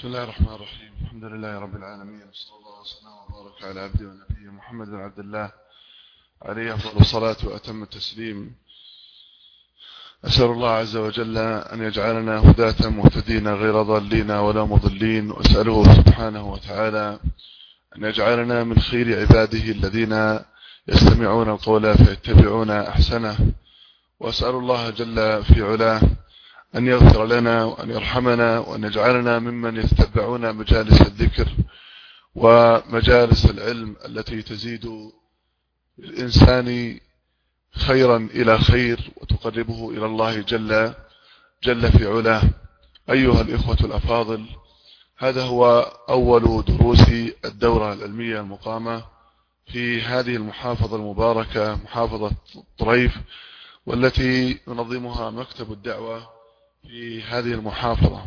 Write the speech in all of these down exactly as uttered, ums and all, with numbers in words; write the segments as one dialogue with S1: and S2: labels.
S1: بسم الله الرحمن الرحيم. الحمد لله رب العالمين، صلى الله وسلم وبارك على عبده ونبيه محمد بن عبد الله عليه أفضل الصلاة وأتم التسليم. أسأل الله عز وجل أن يجعلنا هداة مهتدين غير ضالين ولا مضلين، وأسأله سبحانه وتعالى أن يجعلنا من خير عباده الذين يستمعون القول فيتبعون أحسنه، وأسأل الله جل في علاه أن يغفر لنا وأن يرحمنا وأن يجعلنا ممن يتبعون مجالس الذكر ومجالس العلم التي تزيد الإنسان خيرا إلى خير وتقربه إلى الله جل, جل في علاه. أيها الإخوة الأفاضل، هذا هو أول دروس الدورة العلمية المقامة في هذه المحافظة المباركة، محافظة طريف، والتي ينظمها مكتب الدعوة في هذه المحافظة.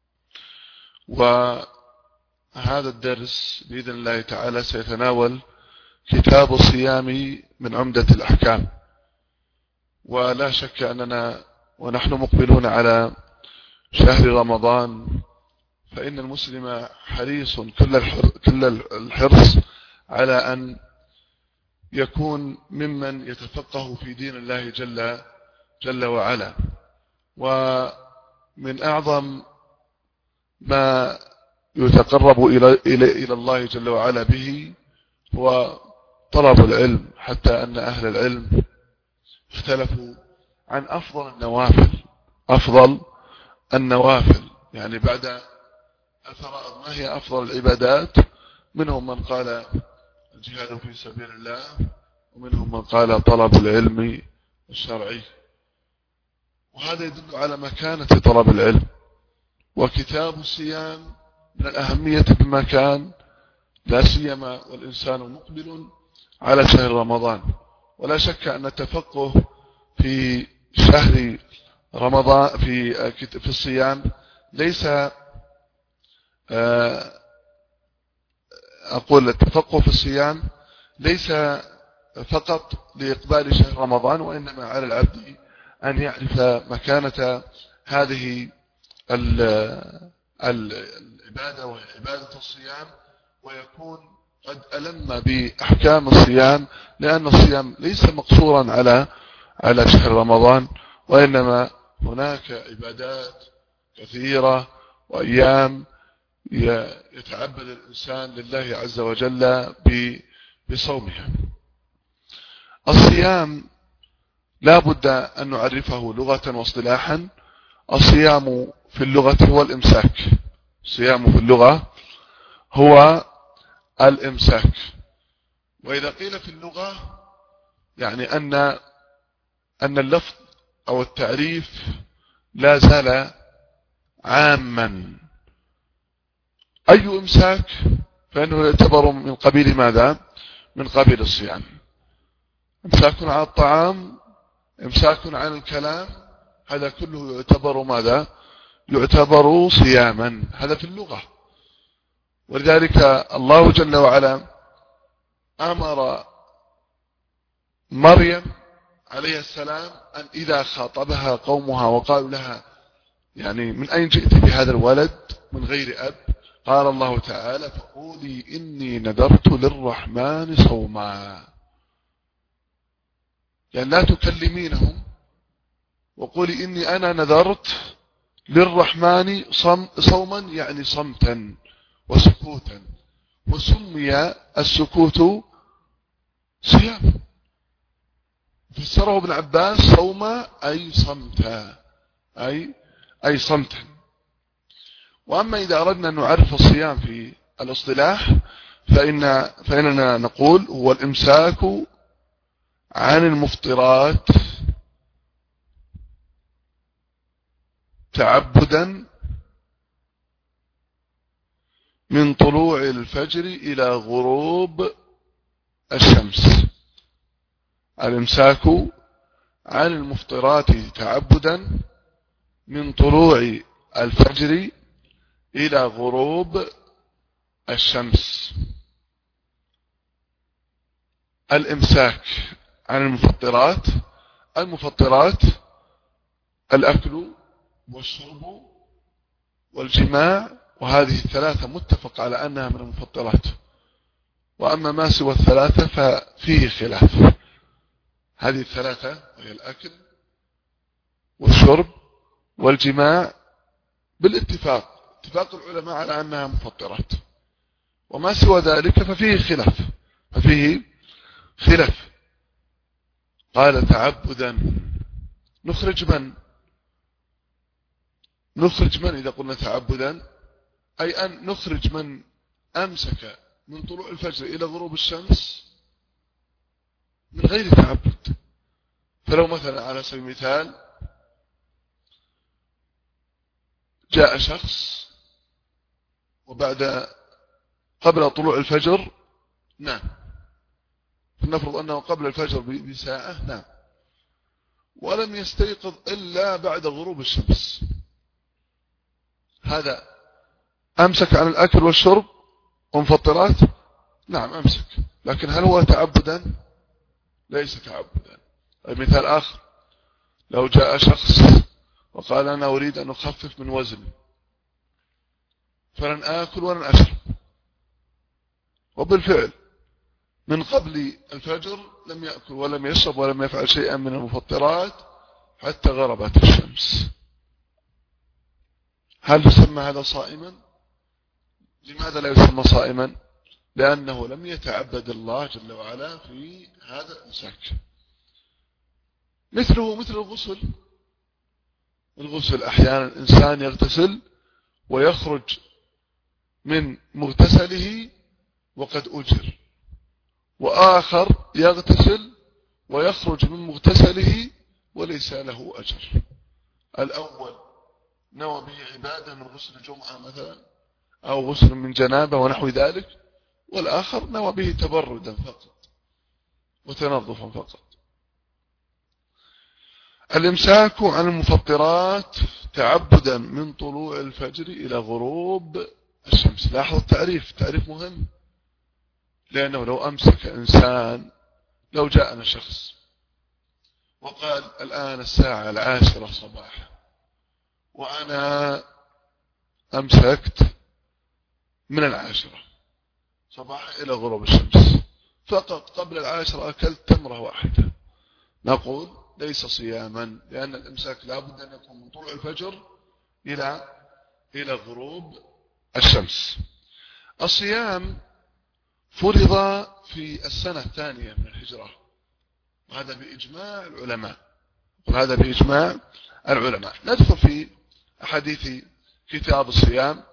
S1: وهذا الدرس بإذن الله تعالى سيتناول كتاب الصيام من عمدة الأحكام. ولا شك أننا ونحن مقبلون على شهر رمضان، فإن المسلم حريص كل الحرص على أن يكون ممن يتفقه في دين الله جل, جل وعلا. ومن أعظم ما يتقرب إلى, إلى, إلى الله جل وعلا به هو طلب العلم، حتى أن أهل العلم اختلفوا عن أفضل النوافل أفضل النوافل يعني بعد الفرائض ما هي أفضل العبادات. منهم من قال الجهاد في سبيل الله، ومنهم من قال طلب العلم الشرعي. وهذا يدل على مكانة طلب العلم. وكتاب الصيام من الأهمية بمكان، لا سيما والإنسان مقبل على شهر رمضان. ولا شك أن التفقه في شهر رمضان في في الصيام ليس أقول التفقه في الصيام ليس فقط لإقبال شهر رمضان، وإنما على العبد أن يعرف مكانة هذه العبادة وهي عبادة الصيام، ويكون قد ألم بأحكام الصيام، لأن الصيام ليس مقصورا على على شهر رمضان، وإنما هناك عبادات كثيرة وأيام يتعبد الإنسان لله عز وجل بصومها. الصيام لا بد أن نعرفه لغة واصطلاحا. الصيام في اللغة هو الإمساك. الصيام في اللغة هو الإمساك. وإذا قيل في اللغة يعني أن أن اللفظ أو التعريف لا زال عاما. أي إمساك فإنه يعتبر من قبيل ماذا؟ من قبيل الصيام. إمساك عن الطعام، إمساك عن الكلام، هذا كله يعتبر ماذا؟ يعتبر صياما. هذا في اللغة. ولذلك الله جل وعلا أمر مريم عليه السلام أن إذا خاطبها قومها وقالوا لها يعني من أين جئت بهذا الولد من غير أب، قال الله تعالى فقولي إني نذرت للرحمن صوما. يعني لا تكلمينهم وقولي إني أنا نذرت للرحمن صم صوما، يعني صمتا وسكوتا. وسمي السكوت صيام. فسره ابن عباس صوما أي صمتا أي أي صمتا. وأما إذا أردنا أن نعرف الصيام في الاصطلاح فإن فإننا نقول هو الإمساك عن المفطرات تعبدا من طلوع الفجر إلى غروب الشمس. الإمساك عن المفطرات تعبدا من طلوع الفجر إلى غروب الشمس. الإمساك عن المفطرات، المفطرات الأكل والشرب والجماع وهذه الثلاثة متفق على أنها من المفطرات. وأما ما سوى الثلاثة ففيه خلاف. هذه الثلاثة وهي الأكل والشرب والجماع بالاتفاق، اتفاق العلماء على أنها مفطرات. وما سوى ذلك ففيه خلاف ففيه خلاف قال تعبدا نخرج من نخرج من إذا قلنا تعبدا أي أن نخرج من أمسك من طلوع الفجر إلى غروب الشمس من غير تعبد. فلو مثلا على سبيل المثال جاء شخص وبعد قبل طلوع الفجر نام، فلنفرض أنه قبل الفجر بساعة نام ولم يستيقظ إلا بعد غروب الشمس، هذا أمسك عن الأكل والشرب ومفطرات؟ نعم أمسك، لكن هل هو تعبدا؟ ليس تعبدا. مثال آخر، لو جاء شخص وقال أنا أريد أن أخفف من وزني فلن آكل ولن أشرب، وبالفعل من قبل الفجر لم يأكل ولم يشرب ولم يفعل شيئا من المفطرات حتى غربت الشمس، هل يسمى هذا صائما؟ لماذا لا يسمى صائما؟ لأنه لم يتعبد الله جل وعلا في هذا الإمساك. مثله مثل الغسل، الغسل أحيانا الإنسان يغتسل ويخرج من مغتسله وقد أجر، وآخر يغتسل ويخرج من مغتسله وليس له أجر. الأول نوى به عبادة من غسل الجمعة مثلا أو غسل من جنابة ونحو ذلك، والآخر نوى به تبردا فقط وتنظفا فقط. الإمساك عن المفطرات تعبدا من طلوع الفجر إلى غروب الشمس. لاحظ التعريف، تعريف مهم، لأنه لو أمسك إنسان، لو جاءنا شخص وقال الآن الساعة العاشرة صباحا وأنا أمسكت من العاشرة صباحا إلى غروب الشمس، فقط قبل العاشرة أكلت تمرة واحدة، نقول ليس صياما، لأن الإمساك لابد أن يكون من طلوع الفجر إلى إلى غروب الشمس. الصيام فرض في السنة الثانية من الهجرة، وهذا بإجماع العلماء، وهذا بإجماع العلماء. ندخل في أحاديث كتاب الصيام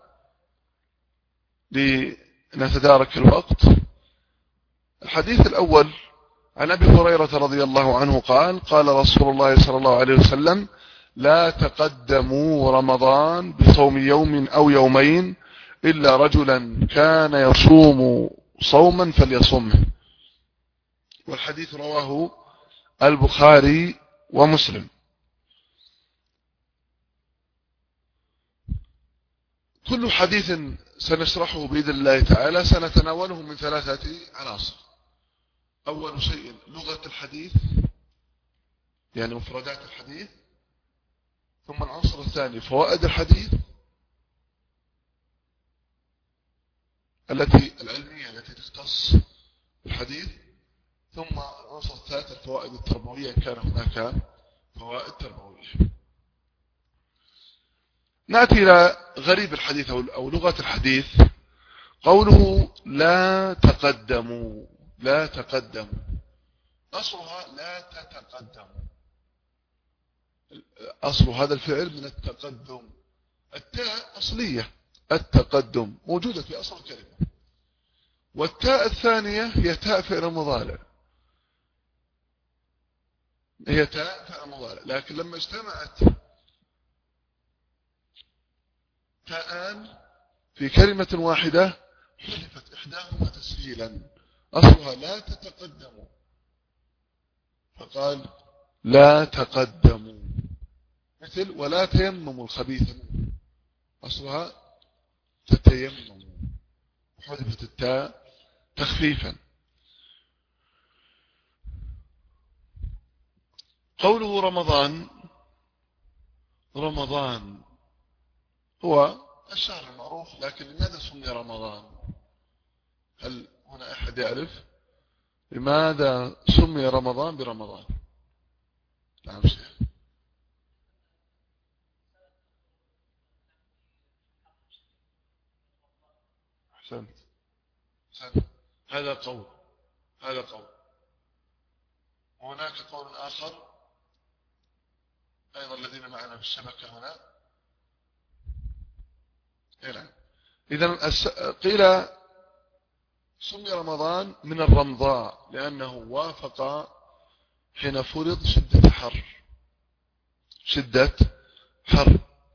S1: لنتدارك الوقت. الحديث الأول عن أبي هريرة رضي الله عنه قال قال رسول الله صلى الله عليه وسلم لا تقدموا رمضان بصوم يوم أو يومين إلا رجلا كان يصوم صوما فليصمه. والحديث رواه البخاري ومسلم. كل حديث سنشرحه بإذن الله تعالى سنتناوله من ثلاثة عناصر. أول شيء لغة الحديث، يعني مفردات الحديث، ثم العنصر الثاني فوائد الحديث التي العلمية التي تختص بالحديث، ثم العنصر الثالث الفوائد التربوية إن كان هناك فوائد تربوية. نأتي إلى غريب الحديث أو لغة الحديث. قوله لا تقدموا، لا تقدموا أصلها لا تتقدموا، أصل هذا الفعل من التقدم، التاء أصلية التقدم موجودة في أصل الكلمة، والتاء الثانية هي تاء فعل مضارع، هي تاء فعل مضارع، لكن لما اجتمعت تاءان في كلمة واحدة حذفت إحداهما تسهيلا، أصلها لا تتقدموا فقال لا تقدموا، مثل ولا تيمموا الخبيث، أصلها تتيمموا، حذفت التاء تخفيفا. قوله رمضان، رمضان هو الشهر المعروف، لكن لماذا سمي رمضان؟ هل هنا أحد يعرف لماذا سمي رمضان برمضان؟ نعم شيخ. أحسنت. أحسنت. هذا قول هذا قول وهناك قول آخر أيضا الذين معنا في الشبكة هنا. إذن قيل سمي رمضان من الرمضاء لأنه وافق حين فرض شدة حر شدة حر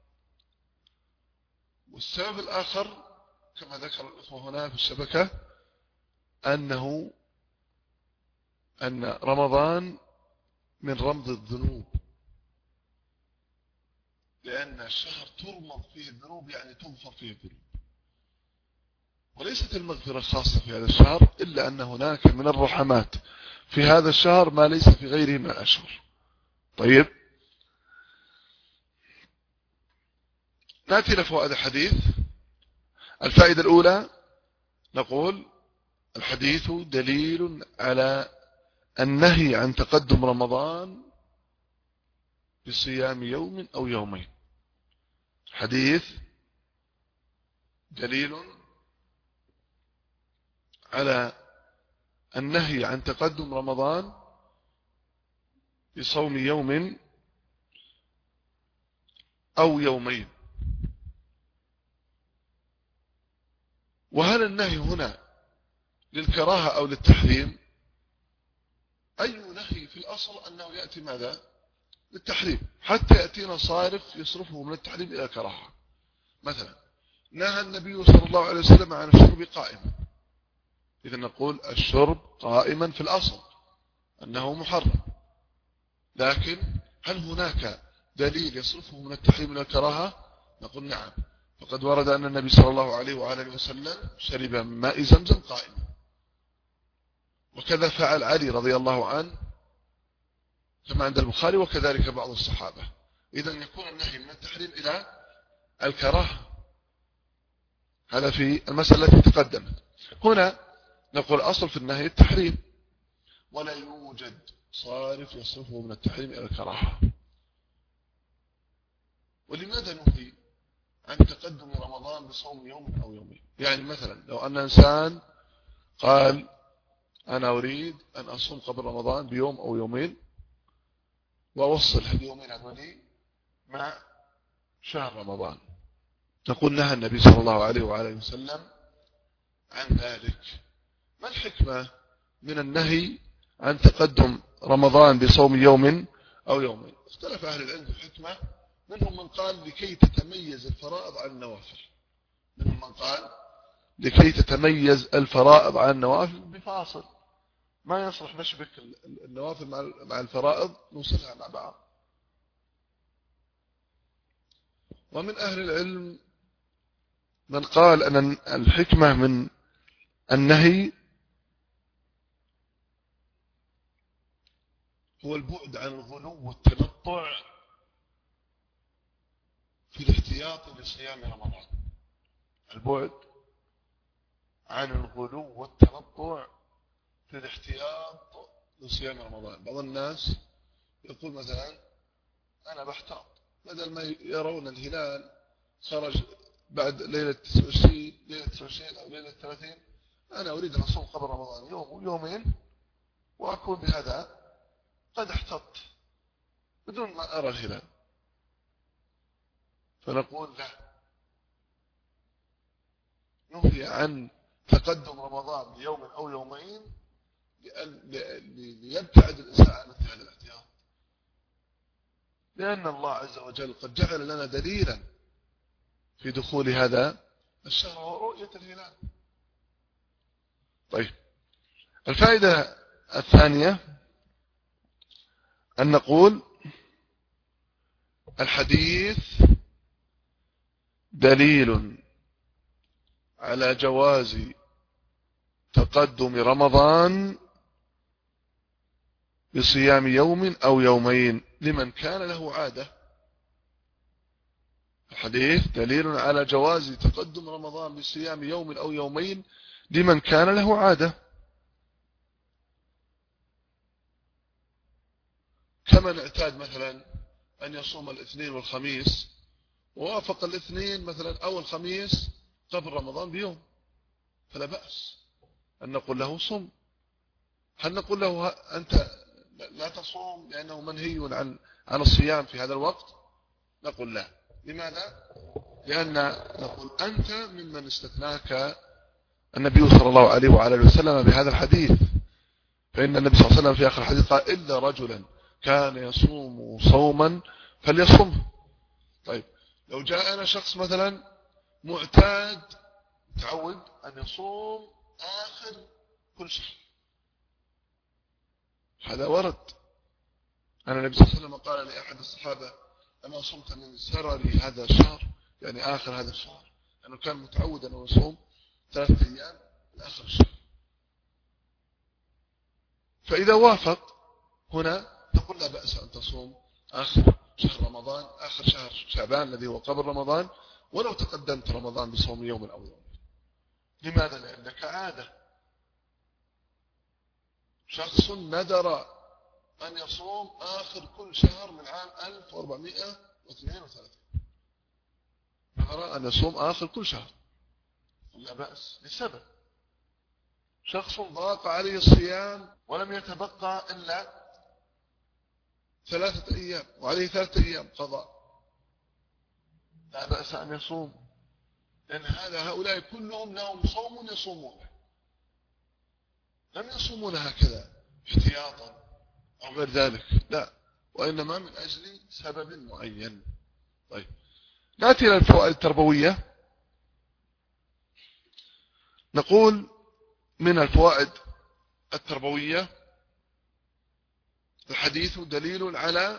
S1: والسبب الآخر كما ذكر الأخوة هنا في الشبكة أنه أن رمضان من رمض الذنوب، لأن الشهر ترمض فيه الذنوب، يعني تغفر فيه الذنوب، وليست المغفرة خاصة في هذا الشهر، إلا أن هناك من الرحمات في هذا الشهر ما ليس في غيره من الأشهر. طيب، نأتي لفوائد الحديث. الفائدة الأولى نقول الحديث دليل على النهي عن تقدم رمضان بصيام يوم أو يومين. حديث دليل على النهي عن تقدم رمضان بصوم يوم أو يومين. وهل النهي هنا للكراهة أو للتحريم؟ أي نهي في الأصل أنه يأتي ماذا؟ للتحريم، حتى يأتينا صارف يصرفه من التحريم إلى الكراهة. مثلا نهى النبي صلى الله عليه وسلم عن الشرب قائما، إذا نقول الشرب قائما في الأصل أنه محرم، لكن هل هناك دليل يصرفه من التحريم إلى الكراهة؟ نقول نعم، فقد ورد أن النبي صلى الله عليه وآله وسلم شرب من ماء زمزم قائما، وكذا فعل علي رضي الله عنه كما عند البخاري، وكذلك بعض الصحابة. إذا يكون النهي من التحريم إلى الكراهة. هذا في المسألة التي تقدمت. هنا نقول أصل في النهي التحريم، ولا يوجد صارف يصرفه من التحريم إلى الكراهة. ولماذا نهي عن تقدم رمضان بصوم يوم أو يومين؟ يعني مثلا لو أن إنسان قال أنا أريد أن أصوم قبل رمضان بيوم أو يومين وأوصل هاليومين هذولي مع شهر رمضان، نقول نهى النبي صلى الله عليه وآله وسلم عن ذلك. ما الحكمة من النهي عن تقدم رمضان بصوم يوم أو يومين؟ اختلف أهل العلم في الحكمة. منهم من قال لكي تتميز الفرائض عن النوافل، منهم من قال لكي تتميز الفرائض عن النوافل بفاصل، ما يصلح نشبك النوافل مع الفرائض نوصلها مع بعض. ومن أهل العلم من قال أن الحكمة من النهي هو البعد عن الغلو والتنطع في الاحتياط لصيام رمضان، البعد عن الغلو والتنطع في الاحتياط لصيام رمضان. بعض الناس يقول مثلا أنا بحتاط، بدل ما يرون الهلال خرج بعد ليلة تسعة وعشرين ليلة تسعة وعشرين أو ليلة ثلاثين، أنا أريد أن أصوم قبل رمضان يوم ويومين وأكون بهذا قد احتطت بدون ما أرى الهلال. فنقول لا، نهي عن تقدم رمضان بيوم أو يومين ليبتعد الإنسان عن مثل هذا الاحتياط، لأن الله عز وجل قد جعل لنا دليلا في دخول هذا الشهر وهو رؤية الهلال. طيب، الفائدة الثانية أن نقول الحديث دليل على جواز تقدم رمضان بصيام يوم أو يومين لمن كان له عادة الحديث دليل على جواز تقدم رمضان بصيام يوم أو يومين لمن كان له عادة، كمن اعتاد مثلا أن يصوم الاثنين والخميس ووافق الاثنين مثلا أو الخميس قبل رمضان بيوم، فلا بأس أن نقول له صم. هل نقول له أنت لا تصوم لأنه منهي عن عن الصيام في هذا الوقت؟ نقول لا. لماذا؟ لأن نقول أنت ممن استثناك النبي صلى الله عليه وعلى اله وسلم بهذا الحديث، فإن النبي صلى الله عليه وسلم في آخر الحديث قال إلا رجلا كان يصوم صوما فليصمه. طيب لو جاءنا شخص مثلا معتاد تعود أن يصوم آخر كل شهر، هذا ورد أن النبي صلى الله عليه وسلم قال لأحد الصحابة أما صمت من سرري هذا الشهر، يعني آخر هذا الشهر، لأنه كان متعود أنه يصوم ثلاثة أيام من آخر الشهر. فإذا وافق هنا نقول لا بأس أن تصوم آخر شهر رمضان، آخر شهر شعبان الذي هو قبل رمضان، ولو تقدمت رمضان بصوم يوم أو يوم. لماذا؟ لأنك عادة. شخص ندر أن يصوم آخر كل شهر من عام ألف وأربعمائة واثنين وثلاثين، نرى أن يصوم آخر كل شهر، لا بأس لسبب. شخص ضاق عليه الصيام ولم يتبقى إلا ثلاثة أيام وعليه ثلاثة أيام قضاء، لا بأس أن يصوم، لأن هذا هؤلاء كلهم لهم صوم يصومونه، لم يصومون هكذا احتياطا أو غير ذلك، لا، وإنما من أجل سبب معين. طيب نأتي إلى الفوائد التربوية. نقول من الفوائد التربوية الحديث دليل على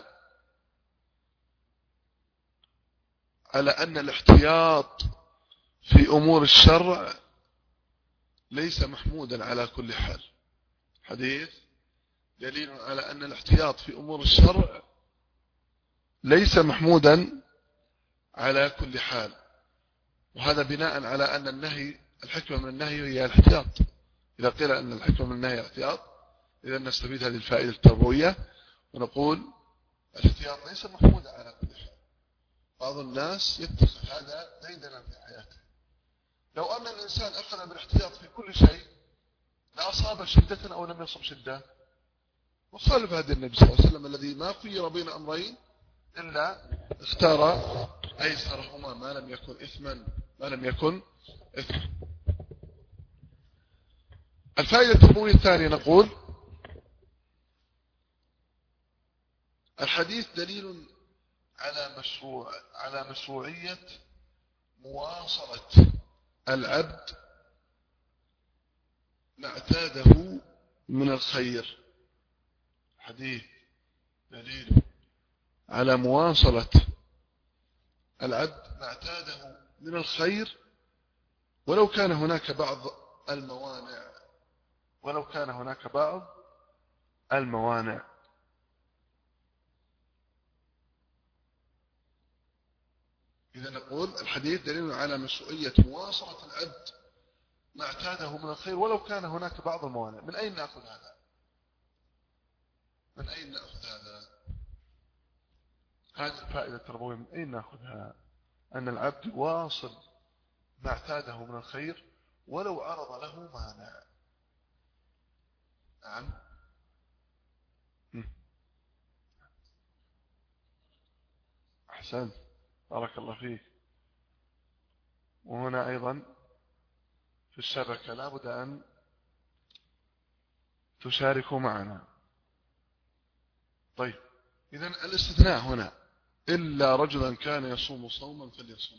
S1: على أن الاحتياط في أمور الشرع ليس محمودا على كل حال. حديث دليل على أن الاحتياط في أمور الشرع ليس محمودا على كل حال، وهذا بناء على أن النهي الحكمة من النهي هي الاحتياط. إذا قيل أن الحكمة من النهي الاحتياط، إذا نستفيد هذه الفائدة التربوية ونقول الاحتياط ليس محمودا على كل حال. بعض الناس يتخذ هذا ديدنا في حياته. لو أن الإنسان أخذ بالاحتياط في كل شيء لأصاب شدة أو لم يصب شدة، وخالف هذا النبي صلى الله عليه وسلم الذي ما خير بين أمرين إلا اختار أيسرهما ما لم يكن إثما ما لم يكن إثما. الفائدة التربوية الثانية نقول الحديث دليل على مشروع على مشروعية مواصلة العبد ما اعتاده من الخير. حديث دليل على مواصلة العبد ما اعتاده من الخير ولو كان هناك بعض الموانع ولو كان هناك بعض الموانع إذا نقول الحديث دليل على مشروعية مواصلة العبد ما اعتاده من الخير ولو كان هناك بعض الموانع. من أين نأخذ هذا؟ من أين نأخذ هذا؟ هذه الفائدة التربوية من أين نأخذها؟ أن العبد واصل ما اعتاده من الخير ولو عرض له مانع. نعم. أحسن، بارك الله فيك. وهنا أيضا في الشبكة لا بد أن تشاركوا معنا. طيب إذن الاستثناء هنا إلا رجلا كان يصوم صوما فليصوم.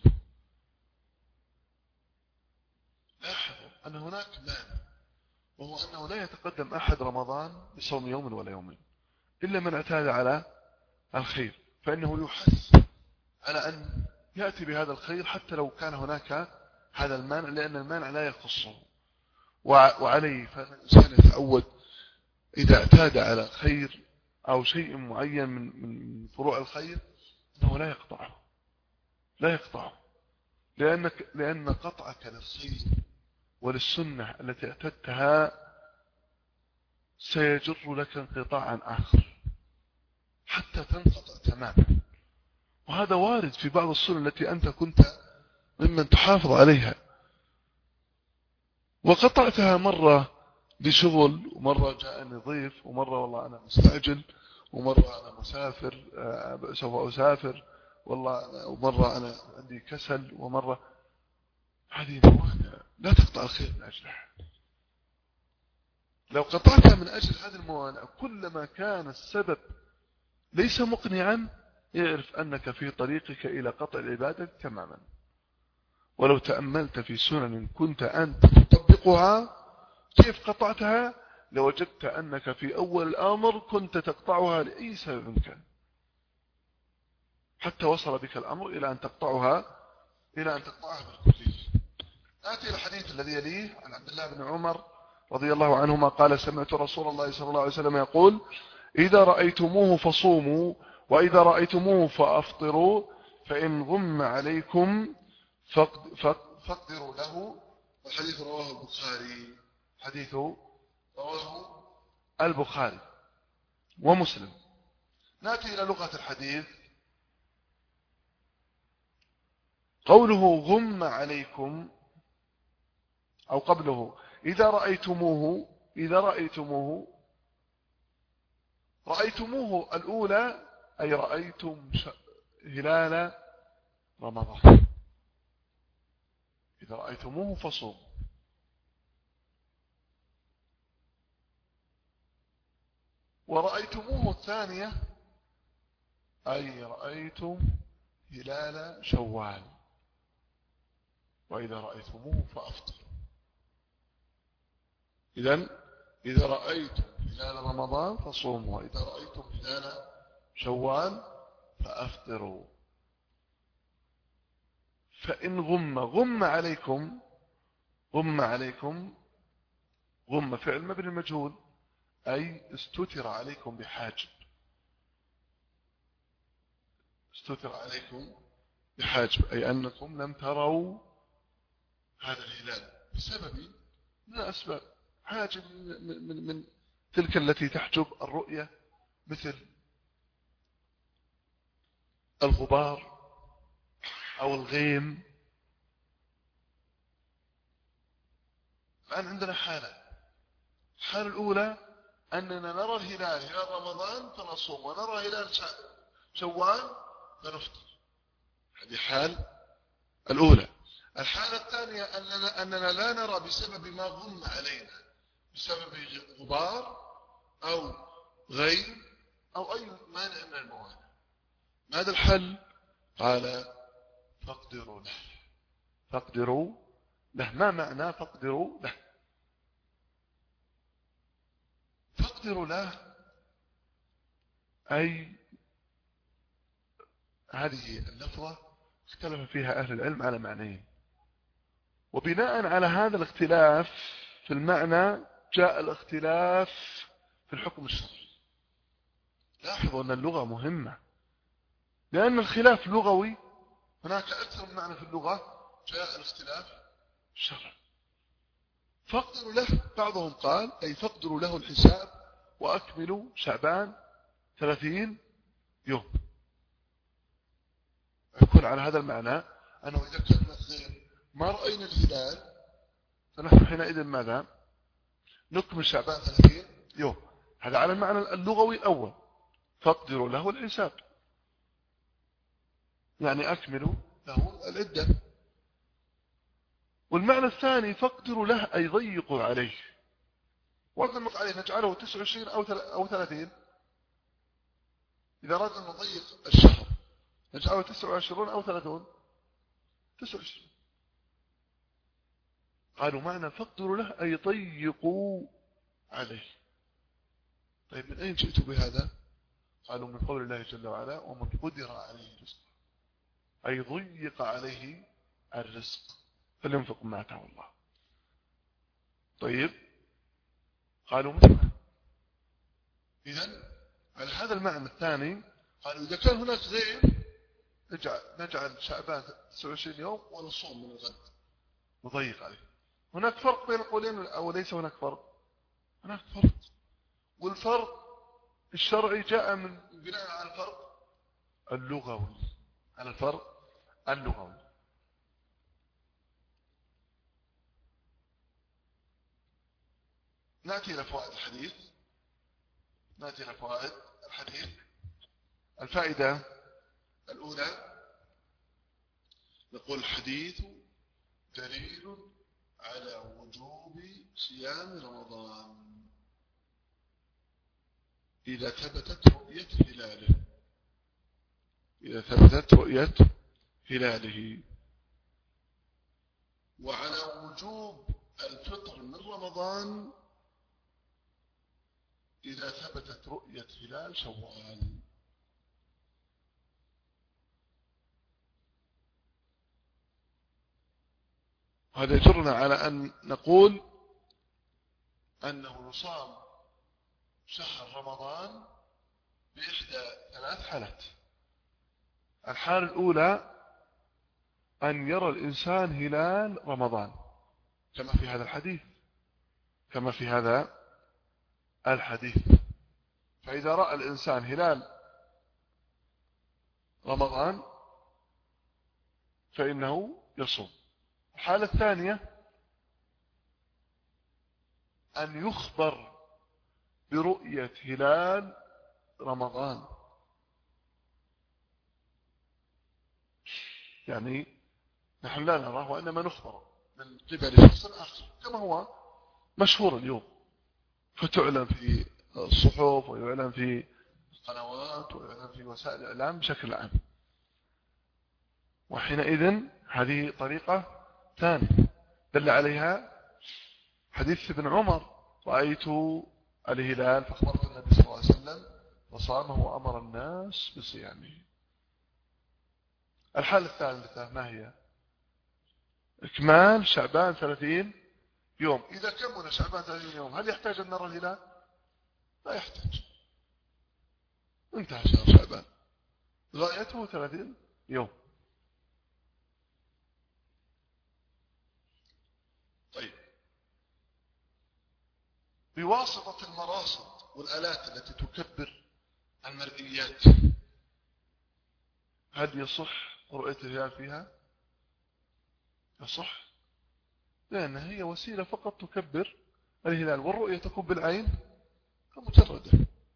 S1: لاحظوا أن هناك مانع، وهو أنه لا يتقدم أحد رمضان بصوم يوم ولا يومين إلا من اعتاد على الخير، فإنه يحث على أن يأتي بهذا الخير حتى لو كان هناك هذا المانع، لأن المانع لا يخصه وعليه. فالإنسان يتعود إذا اعتاد على خير أو شيء معين من من فروع الخير أنه لا يقطعه، لا يقطعه، لأنك لأن قطعك للصيد وللسنة التي اعتدتها سيجر لك انقطاعا آخر حتى تنقطع تماما. وهذا وارد في بعض السنن التي أنت كنت ممن تحافظ عليها، وقطعتها مرة لشغل، ومرة جاءني ضيف، ومرة والله أنا مستعجل، ومرة أنا مسافر آه سوف أسافر والله، ومرة أنا عندي كسل، ومرة هذه موانع لا تقطع الخير من أجلها. لو قطعتها من أجل هذه الموانع كلما كان السبب ليس مقنعا يعرف أنك في طريقك إلى قطع العبادة تماما. ولو تأملت في سنن كنت أنت تطبقها كيف قطعتها لوجدت أنك في أول الأمر كنت تقطعها لأي سبب كان، حتى وصل بك الأمر إلى أن تقطعها إلى أن تقطعها بالكلية. نأتي الحديث الذي يليه عن عبد الله بن عمر رضي الله عنهما قال: سمعت رسول الله صلى الله عليه وسلم يقول: إذا رأيتموه فصوموا، وإذا رأيتموه فأفطروا، فإن غم عليكم فاقدروا له. الحديث رواه البخاري، حديث رواه البخاري ومسلم. نأتي إلى لغة الحديث. قوله غم عليكم أو قبله إذا رأيتموه، إذا رأيتموه رأيتموه الأولى أي رأيتم هلال رمضان، إذا رأيتموه فصوموا. ورأيتموه الثانية أي رأيتم هلال شوال، وإذا رأيتموه فأفطروا. إذن إذا رأيتم هلال رمضان فصوموا، وإذا رأيتم هلال شوال فأفطروا. فإن غم غم عليكم، غم عليكم غم فعل مبني مجهول أي استتر عليكم بحاجب، استتر عليكم بحاجب أي أنكم لم تروا هذا الهلال بسبب من الأسباب، حاجب من, من, من تلك التي تحجب الرؤية، مثل الغبار أو الغيم. الآن عندنا حالة، الحالة الأولى أننا نرى الهلال هلال رمضان فنصوم، ونرى هلال شوال فنفطر. هذه حال الأولى. الحالة الثانية أننا, أننا لا نرى بسبب ما غم علينا، بسبب غبار أو غيم أو أي مانع من الموانع. ماذا الحل؟ قال فاقدروا له. فاقدروا له ما معنى فاقدروا له؟ فاقدروا له أي هذه اللفظة اختلف فيها أهل العلم على معنيين، وبناء على هذا الاختلاف في المعنى جاء الاختلاف في الحكم الشرعي. لاحظوا أن اللغة مهمة، لأن الخلاف لغوي هناك أكثر من معنى في اللغة، جاء الاختلاف الشرعي. فاقدروا له بعضهم قال أي فاقدروا له الحساب وأكملوا شعبان ثلاثين يوم. يكون على هذا المعنى أنه إذا كان غير ما رأينا الهلال فنحن حينئذ ماذا؟ نكمل شعبان ثلاثين يوم. هذا على المعنى اللغوي الأول، فاقدروا له الحساب يعني أكملوا له العدة. والمعنى الثاني فاقدروا له أي ضيقوا عليه. وضيق عليه نجعله تسعة وعشرين أو ثلاثين. إذا أردنا نضيق الشهر نجعله تسعة وعشرين أو ثلاثون، تسعة وعشرين. قالوا معنى فاقدروا له أي ضيقوا عليه. طيب من أين جئتوا بهذا؟ قالوا من قول الله جل وعلا ومن قدر عليه رزقه، أي ضيق عليه الرزق فلينفق ما آتاه الله. طيب قالوا مثل إذن على هذا المعنى الثاني قالوا إذا كان هناك غير نجعل, نجعل شعبان تسعة وعشرين يوم ونصوم من الغد، نضيق عليه. هناك فرق بين القولين أو ليس هناك فرق؟ هناك فرق، والفرق الشرعي جاء من بناء على الفرق اللغوي، على الفرق اللغوي. نأتي إلى فوائد الحديث، نأتي إلى فوائد الحديث. الفائدة الأولى، نقول الحديث دليل على وجوب صيام رمضان إذا ثبتت رؤية هلاله، إذا ثبتت رؤية هلاله، وعلى وجوب الفطر من رمضان إذا ثبتت رؤية هلال شوال. هذا يجرنا على أن نقول أنه يصام شهر رمضان بإحدى ثلاث حالات. الحالة الأولى أن يرى الإنسان هلال رمضان كما في هذا الحديث، كما في هذا الحديث. فإذا رأى الإنسان هلال رمضان فإنه يصوم. الحالة الثانية أن يخبر برؤية هلال رمضان، يعني نحن لا نراه وإنما نخبر من قبل شخص آخر كما هو مشهور اليوم، فتعلن في الصحف ويعلن في القنوات ويعلن في وسائل الإعلام بشكل عام. وحينئذ هذه طريقة ثانية دل عليها حديث ابن عمر: رأيت الهلال فأخبرت النبي صلى الله عليه وسلم وصامه وأمر الناس بصيامه. الحالة الثالثة ما هي؟ إكمال شعبان ثلاثين يوم. إذا كمل شعبان ثلاثين يوم هل يحتاج أن نرى الهلال؟ لا يحتاج، انتهى شهر شعبان، غايته ثلاثين يوم. طيب، بواسطة المراصد والآلات التي تكبر المرئيات هل يصح رؤية الهلال فيها؟ يصح، لأن هي وسيلة فقط تكبر الهلال، والرؤية تكون بالعين كمجردة.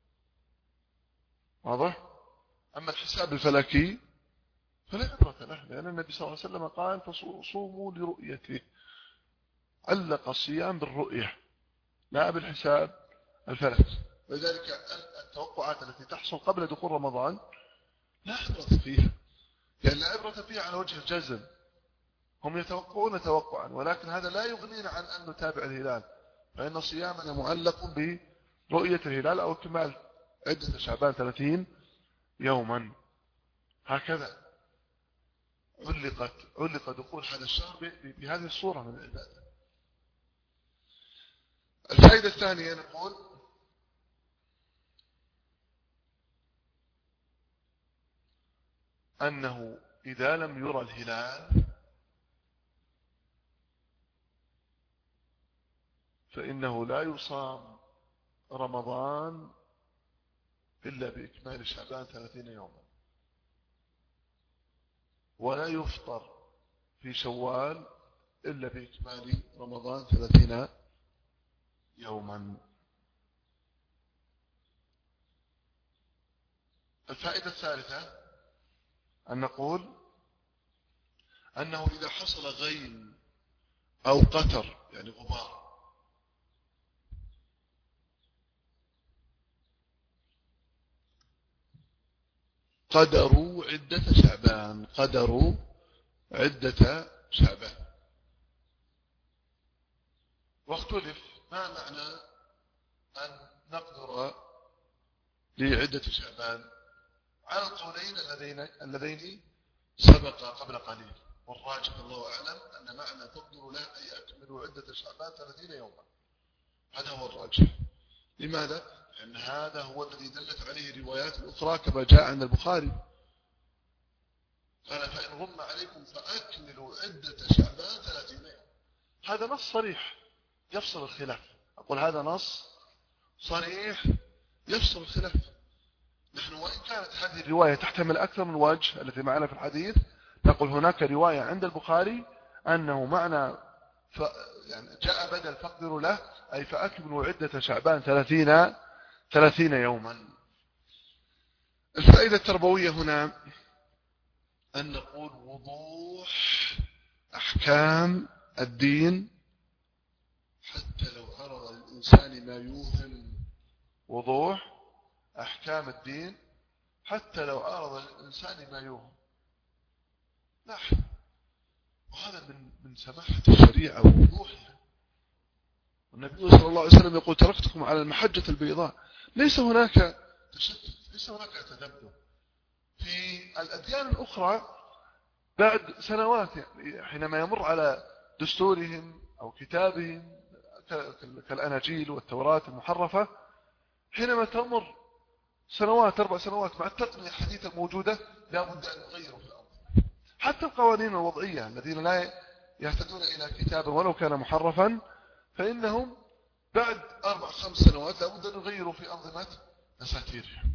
S1: واضح؟ أما الحساب الفلكي فلا عبرة له، لأن النبي صلى الله عليه وسلم قال: فصوموا لرؤيته. علق الصيام بالرؤية لا بالحساب الفلكي. ولذلك التوقعات التي تحصل قبل دخول رمضان لا عبرة فيها، لأن لا عبرة فيها على وجه الجزم. هم يتوقعون توقعا، ولكن هذا لا يغنينا عن أن نتابع الهلال، فإن صيامنا معلق برؤية الهلال أو اكتمال عدة شعبان ثلاثين يوما. هكذا علقت علق دخول هذا الشهر بهذه الصورة من العبادة. الفائدة الثانية نقول أنه إذا لم يرى الهلال فإنه لا يصام رمضان إلا بإكمال شعبان ثلاثين يوما، ولا يفطر في شوال إلا بإكمال رمضان ثلاثين يوما. الفائدة الثالثة أن نقول أنه إذا حصل غيم أو قتر يعني غبار قدروا عدة شعبان، قدروا عدة شعبان. واختلف ما معنى أن نقدر لعدة شعبان على القولين اللذين اللذين سبق قبل قليل، والراجح الله أعلم أن معنى تقدر له أي أكملوا عدة شعبان ثلاثين يوما. هذا هو الراجح. لماذا؟ لأن هذا هو الذي دلت عليه روايات الأخرى كما جاء عن البخاري. قال فإن غم عليكم فأكملوا عدة شعبان ثلاثين يوم. هذا نص صريح يفصل الخلاف. أقول هذا نص صريح يفصل الخلاف. نحن وإن كانت هذه الرواية تحتمل أكثر من وجه التي معنا في الحديث، نقول هناك رواية عند البخاري أنه معنى ف... يعني جاء بدل فقدروا له أي فأكملوا عدة شعبان ثلاثين ثلاثين يوما. الفائدة التربوية هنا أن نقول وضوح أحكام الدين حتى لو عرض الإنسان ما يوهم. وضوح أحكام الدين حتى لو عرض الإنسان ما يوهم. لاحظ، وهذا من من سماحة الشريعة ووضوحها. والنبي صلى الله عليه وسلم يقول تركتكم على المحجة البيضاء. ليس هناك تشتت، ليس هناك تذبذب. في الأديان الأخرى بعد سنوات يعني حينما يمر على دستورهم أو كتابهم كالأناجيل والتوراة المحرفة، حينما تمر سنوات أربع سنوات مع التقنية الحديثة الموجودة لا بد أن يغيروا في الأمر. حتى القوانين الوضعية الذين لا يهتدون إلى كتاب ولو كان محرفا، فإنهم بعد أربع خمس سنوات لا بد أن يغيروا في أنظمة دساتيرهم.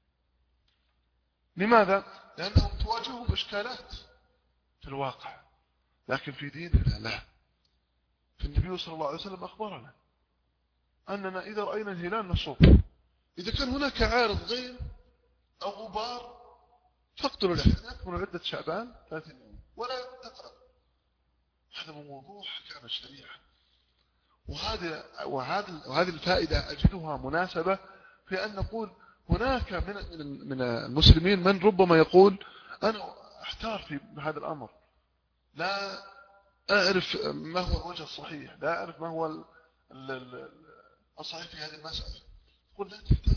S1: لماذا؟ لأنهم تواجههم إشكالات في الواقع، لكن في ديننا لا. فالنبي صلى الله عليه وسلم أخبرنا أننا إذا رأينا الهلال نصوم، إذا كان هناك عارض غير أو غبار فاقتلوا له نكمل عدة شعبان ثلاثين يوم ولا تقرب. هذا موضوع حكام الشريعة. وهذا وهذا وهذه الفائدة أجدها مناسبة في أن نقول هناك من من المسلمين من ربما يقول أنا أحتار في هذا الأمر، لا أعرف ما هو الوجه الصحيح، لا أعرف ما هو الصحيح في هذه المسألة. قل لا تحتار،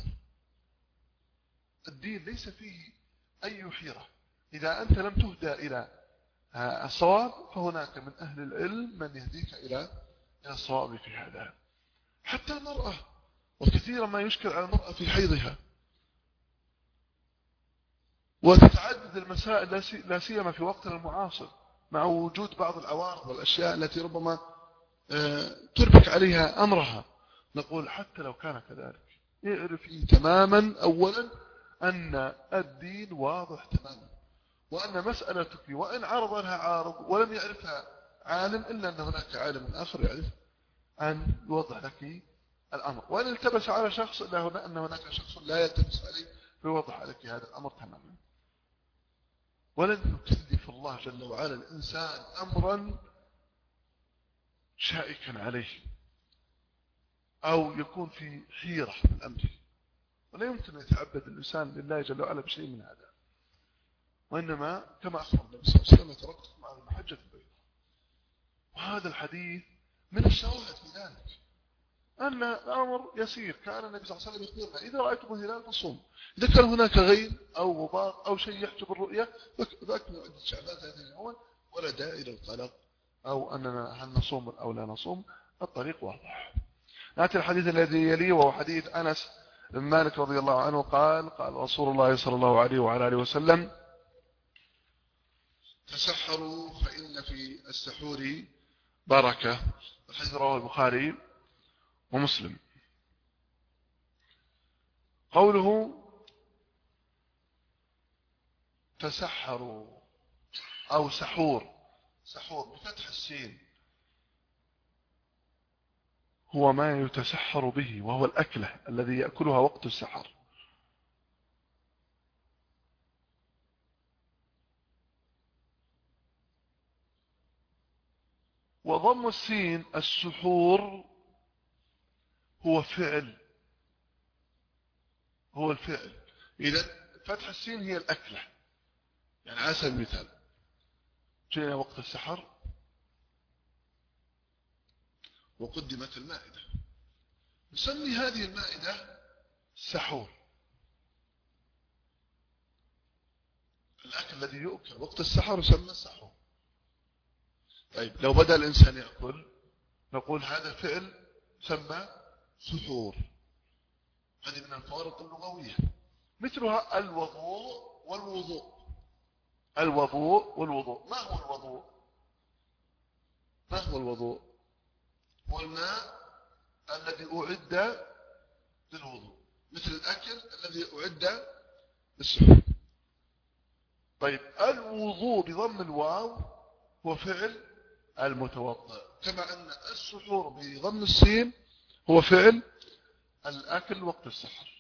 S1: الدين ليس فيه أي حيرة. إذا أنت لم تهدى إلى الصواب فهناك من أهل العلم من يهديك إلى الصواب في هذا. حتى المرأة، وكثيرا ما يشكل على المرأة في حيضها، وتتعدد المسائل لا سيما في وقتنا المعاصر مع وجود بعض العوارض والأشياء التي ربما تربك عليها أمرها. نقول حتى لو كان كذلك اعرفي تماما أولا أن الدين واضح تماما، وأن مسألتك وإن عرض لها عارض ولم يعرفها عالم إلا أن هناك عالم آخر يعرف أن يوضح لك الأمر، وإن التبس على شخص إلا أن هناك شخص لا يلتبس عليه فيوضح لك هذا الأمر تماما. ولن يكلف الله جل وعلا الإنسان أمرا شائكا عليه أو يكون في حيرة في الأمر، ولا يمكن أن يتعبد الإنسان لله جل وعلا بشيء من هذا. وإنما كما أخبر النبي صلى الله عليه وسلم تركتكم على المحجة البيضاء. وهذا الحديث من الشواهد في ذلك أن الأمر يسير. كان النبي صلى الله عليه وسلم يخبرنا إذا رأيتم الهلال فصوم، إذا كان هناك غيم أو غبار أو شيء يحجب الرؤية فأكملوا عدة شعبان ثلاثين يوما، ولا داعي للقلق أو أننا هل نصوم أو لا نصوم. الطريق واضح. نأتي الحديث الذي يليه وهو حديث أنس بن مالك رضي الله عنه قال قال رسول الله صلى الله عليه وعلى آله وسلم تسحروا فإن في السحور بركة. الحديث رواه البخاري ومسلم. قوله تسحروا أو سحور، سحور بفتح السين هو ما يتسحر به، وهو الأكلة الذي يأكلها وقت السحر. وضم السين السحور هو فعل، هو الفعل. إذا فتح السين هي الأكلة. يعني على سبيل المثال جاء وقت السحر وقدمت المائدة، نسمي هذه المائدة سحور، الأكل الذي يؤكل وقت السحر يسمى السحور. طيب لو بدأ الإنسان يأكل نقول هذا فعل سمى سحور. هذه من الفوارق اللغوية. مثلها الوضوء والوضوء. الوضوء والوضوء. ما هو الوضوء؟ ما هو الوضوء؟ هو الماء الذي أعد للوضوء، مثل الأكل الذي أعد للسحور. طيب الوضوء بضم الواو هو فعل المتوضئ، كما أن السحور بضم السين هو فعل الأكل وقت السحر.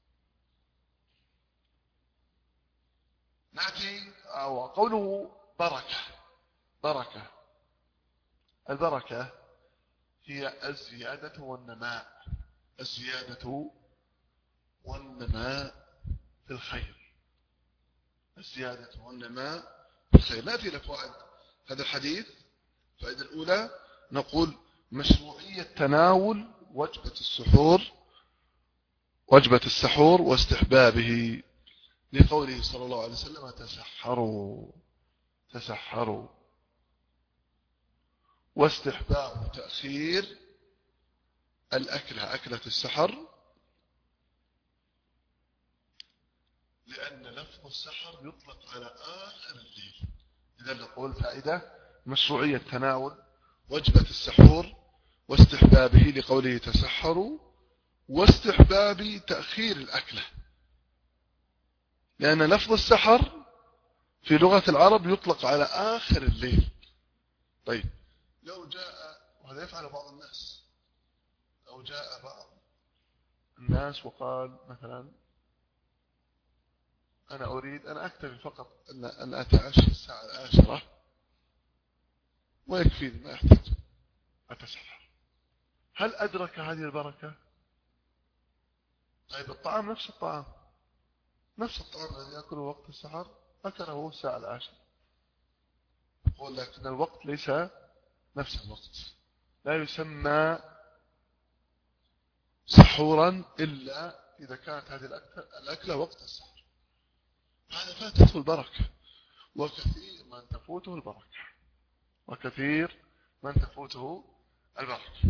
S1: نأتي أو قوله بركة. بركة، البركة هي الزيادة والنماء، الزيادة والنماء في الخير، الزيادة والنماء في الخير. نأتي لفوائد هذا الحديث. الفائدة الأولى نقول مشروعية تناول وجبة السحور، وجبة السحور واستحبابه، لقوله صلى الله عليه وسلم تسحروا تسحروا. واستحباب تأخير الأكلة، أكلة السحر، لأن لفظ السحر يطلق على آخر الليل. إذا نقول فائدة مشروعية تناول وجبة السحور واستحبابه، لقوله تسحروا، واستحباب تأخير الأكلة، لأن لفظ السحر في لغة العرب يطلق على آخر الليل. طيب لو جاء، وهذا يفعل بعض الناس، لو جاء بعض الناس وقال مثلا أنا أريد أن أكتفي فقط أن أن أتعشى الساعة العاشرة ويكفيني، ما يحتاج أتسحر، هل أدرك هذه البركة؟ طيب الطعام نفس الطعام، نفس الطعام الذي يأكله وقت السحر أكله الساعة العاشرة، ولكن الوقت ليس نفس الوقت، لا يسمى سحورا إلا إذا كانت هذه الأكلة وقت السحر. هذا فاتته البركة، وكثير من تفوته البركة، وكثير من تفوته البركة.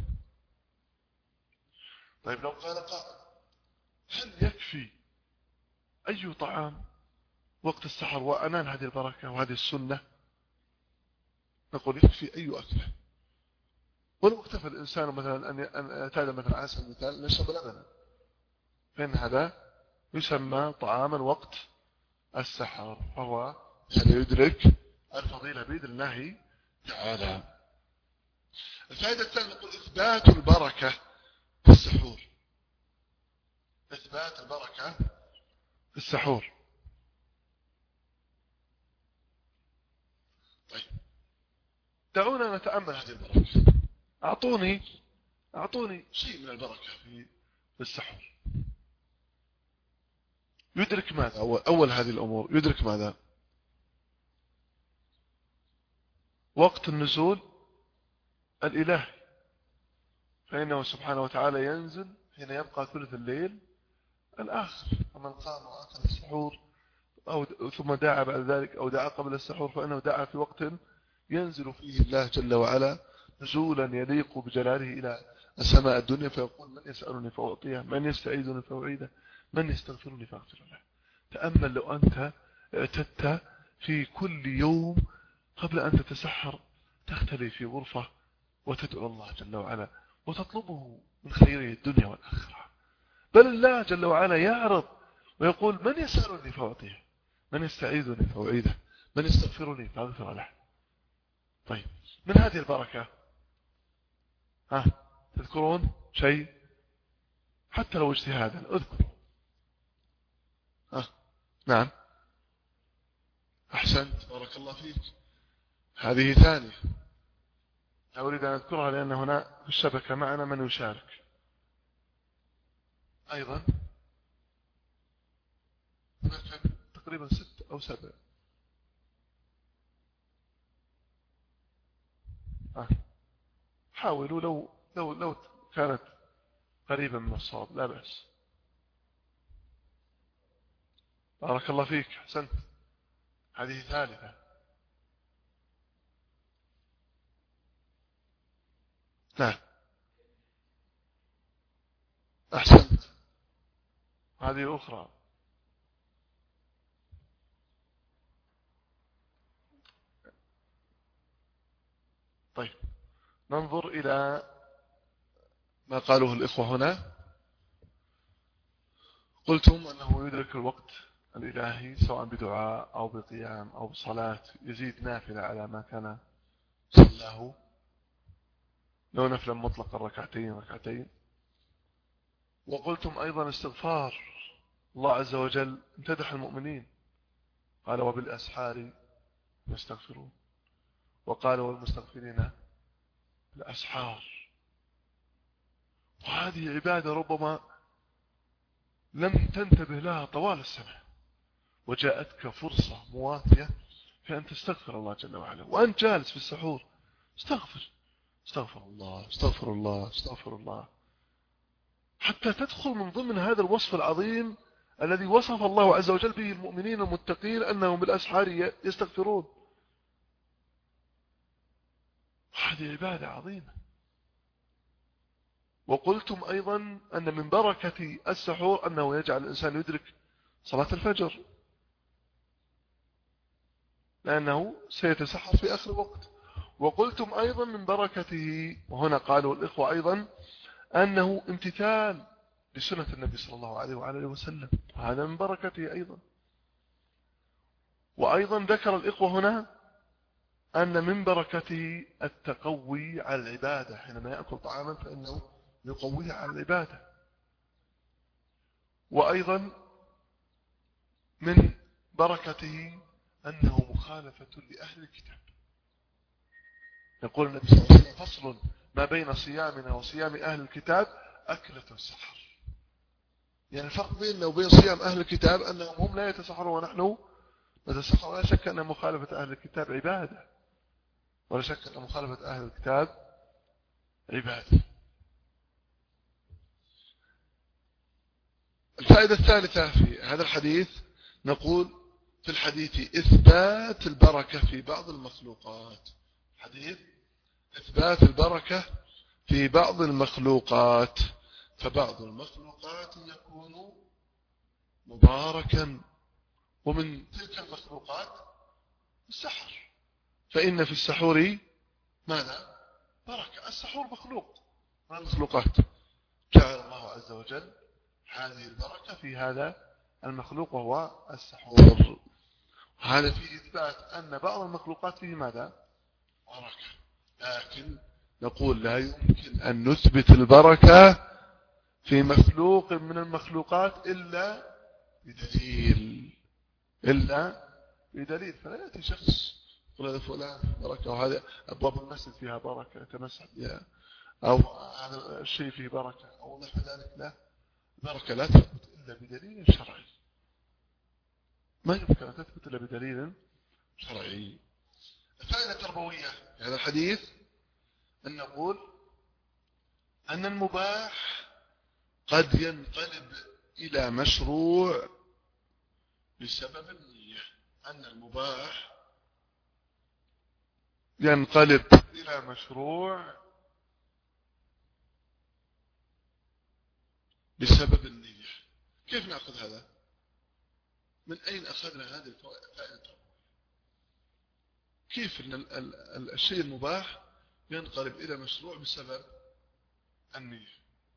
S1: طيب لو قال قائل هل يكفي أي طعام وقت السحر وأنال هذه البركة وهذه السنة؟ نقول يكفي أي أكلة، ولو اكتفى الإنسان مثلا أن اعتاد مثلا على سبيل المثال نشرب لبنا، فإن هذا يسمى طعاما وقت السحر، فهو يعني يدرك الفضيلة بإذن الله تعالى. الفائدة الثانية نقول إثبات البركة في السحور، إثبات البركة في السحور. طيب دعونا نتأمل هذه البركة، أعطوني أعطوني شيء من البركة في السحور. يدرك ماذا؟ أول, أول هذه الأمور يدرك ماذا؟ وقت النزول الإلهي، فإنه سبحانه وتعالى ينزل حين يبقى ثلث الليل الآخر، فمن قام وأكل السحور أو ثم دعا بعد ذلك أو دعا قبل السحور فإنه دعا في وقت ينزل فيه الله جل وعلا نزولا يليق بجلاله إلى السماء الدنيا، فيقول من يسألني فأعطيه، من يستعيذني فأعيده، من يستغفرني فأغفر له. تأمل لو أنت اعتدت في كل يوم قبل أن تتسحر تختلي في غرفة وتدعو الله جل وعلا وتطلبه من خيره الدنيا والآخرة، بل الله جل وعلا يعرض ويقول من يسألني فأعطيه، من يستعيذني فأعيده، من يستغفرني فأغفر له. طيب من هذه البركة ها تذكرون شيء حتى لو اجتهادا اذكروا؟ ها نعم أحسنت بارك الله فيك. هذه ثانية أريد أن أذكرها لأن هنا في الشبكة معنا من يشارك أيضا. هناك تقريبا ست أو سبع. آه. حاولوا لو لو لو كانت قريبا من الصواب لا بأس. بارك الله فيك أحسنت. هذه ثالثة. لا أحسنت. هذه أخرى. ننظر إلى ما قالوه الإخوة هنا. قلتم أنه يدرك الوقت الإلهي سواء بدعاء أو بقيام أو بصلاة، يزيد نافلة على ما كان صلاه، لو نفلا مطلقا ركعتين ركعتين. وقلتم أيضا استغفار الله عز وجل امتدح المؤمنين، قال وبالأسحار يستغفرون، وقال والمستغفرين بالأسحار. وهذه عبادة ربما لم تنتبه لها طوال السنة، وجاءتك فرصة مواتية في أن تستغفر الله جل وعلا وأنت جالس في السحور. استغفر استغفر الله استغفر الله استغفر الله، حتى تدخل من ضمن هذا الوصف العظيم الذي وصف الله عز وجل به المؤمنين المتقين أنهم بالأسحار يستغفرون. هذه عبادة عظيمة. وقلتم أيضا أن من بركة السحور أنه يجعل الإنسان يدرك صلاة الفجر، لأنه سيتسحر في آخر الوقت. وقلتم أيضا من بركته، وهنا قالوا الإخوة أيضا، أنه امتثال لسنة النبي صلى الله عليه وعلى وسلم، هذا من بركته أيضا. وأيضا ذكر الإخوة هنا أن من بركته التقوي على العبادة، حينما يأكل طعاما فإنه يقويه على العبادة. وأيضا من بركته أنه مخالفة لأهل الكتاب. يقول النبي صلى الله عليه وسلم فصل ما بين صيامنا وصيام أهل الكتاب أكلة السحر. يعني الفرق بيننا وبين صيام أهل الكتاب أنهم هم لا يتسحرون ونحن نتسحر. ولا شك أن مخالفة أهل الكتاب عبادة، ولا شك أن مخالفة أهل الكتاب عبادة. الفائدة الثالثة في هذا الحديث، نقول في الحديث إثبات البركة في بعض المخلوقات. حديث إثبات البركة في بعض المخلوقات، فبعض المخلوقات يكون مباركا، ومن تلك المخلوقات السحر، فإن في السحور ماذا؟ بركة. السحور مخلوق من المخلوقات، جعل الله عز وجل هذه البركة في هذا المخلوق وهو السحور. هذا فيه إثبات أن بعض المخلوقات فيه ماذا؟ بركة. لكن نقول لا يمكن أن نثبت البركة في مخلوق من المخلوقات إلا بدليل، إلا بدليل. فلا يأتي شخص يقول فلان بركة وهذا أبواب المسجد فيها بركة يتمسح بها، أو هذا الشيء فيه بركة أو نحو ذلك. لا، البركة لا تثبت إلا بدليل شرعي، ما يمكن أن تثبت إلا بدليل شرعي. الفائدة التربوية في هذا الحديث أن نقول أن المباح قد ينقلب إلى مشروع بسبب النية. أن المباح ينقلب إلى مشروع بسبب النية. كيف نأخذ هذا؟ من أين أخذنا هذه الفائدة؟ كيف أن الشيء المباح ينقلب إلى مشروع بسبب النية؟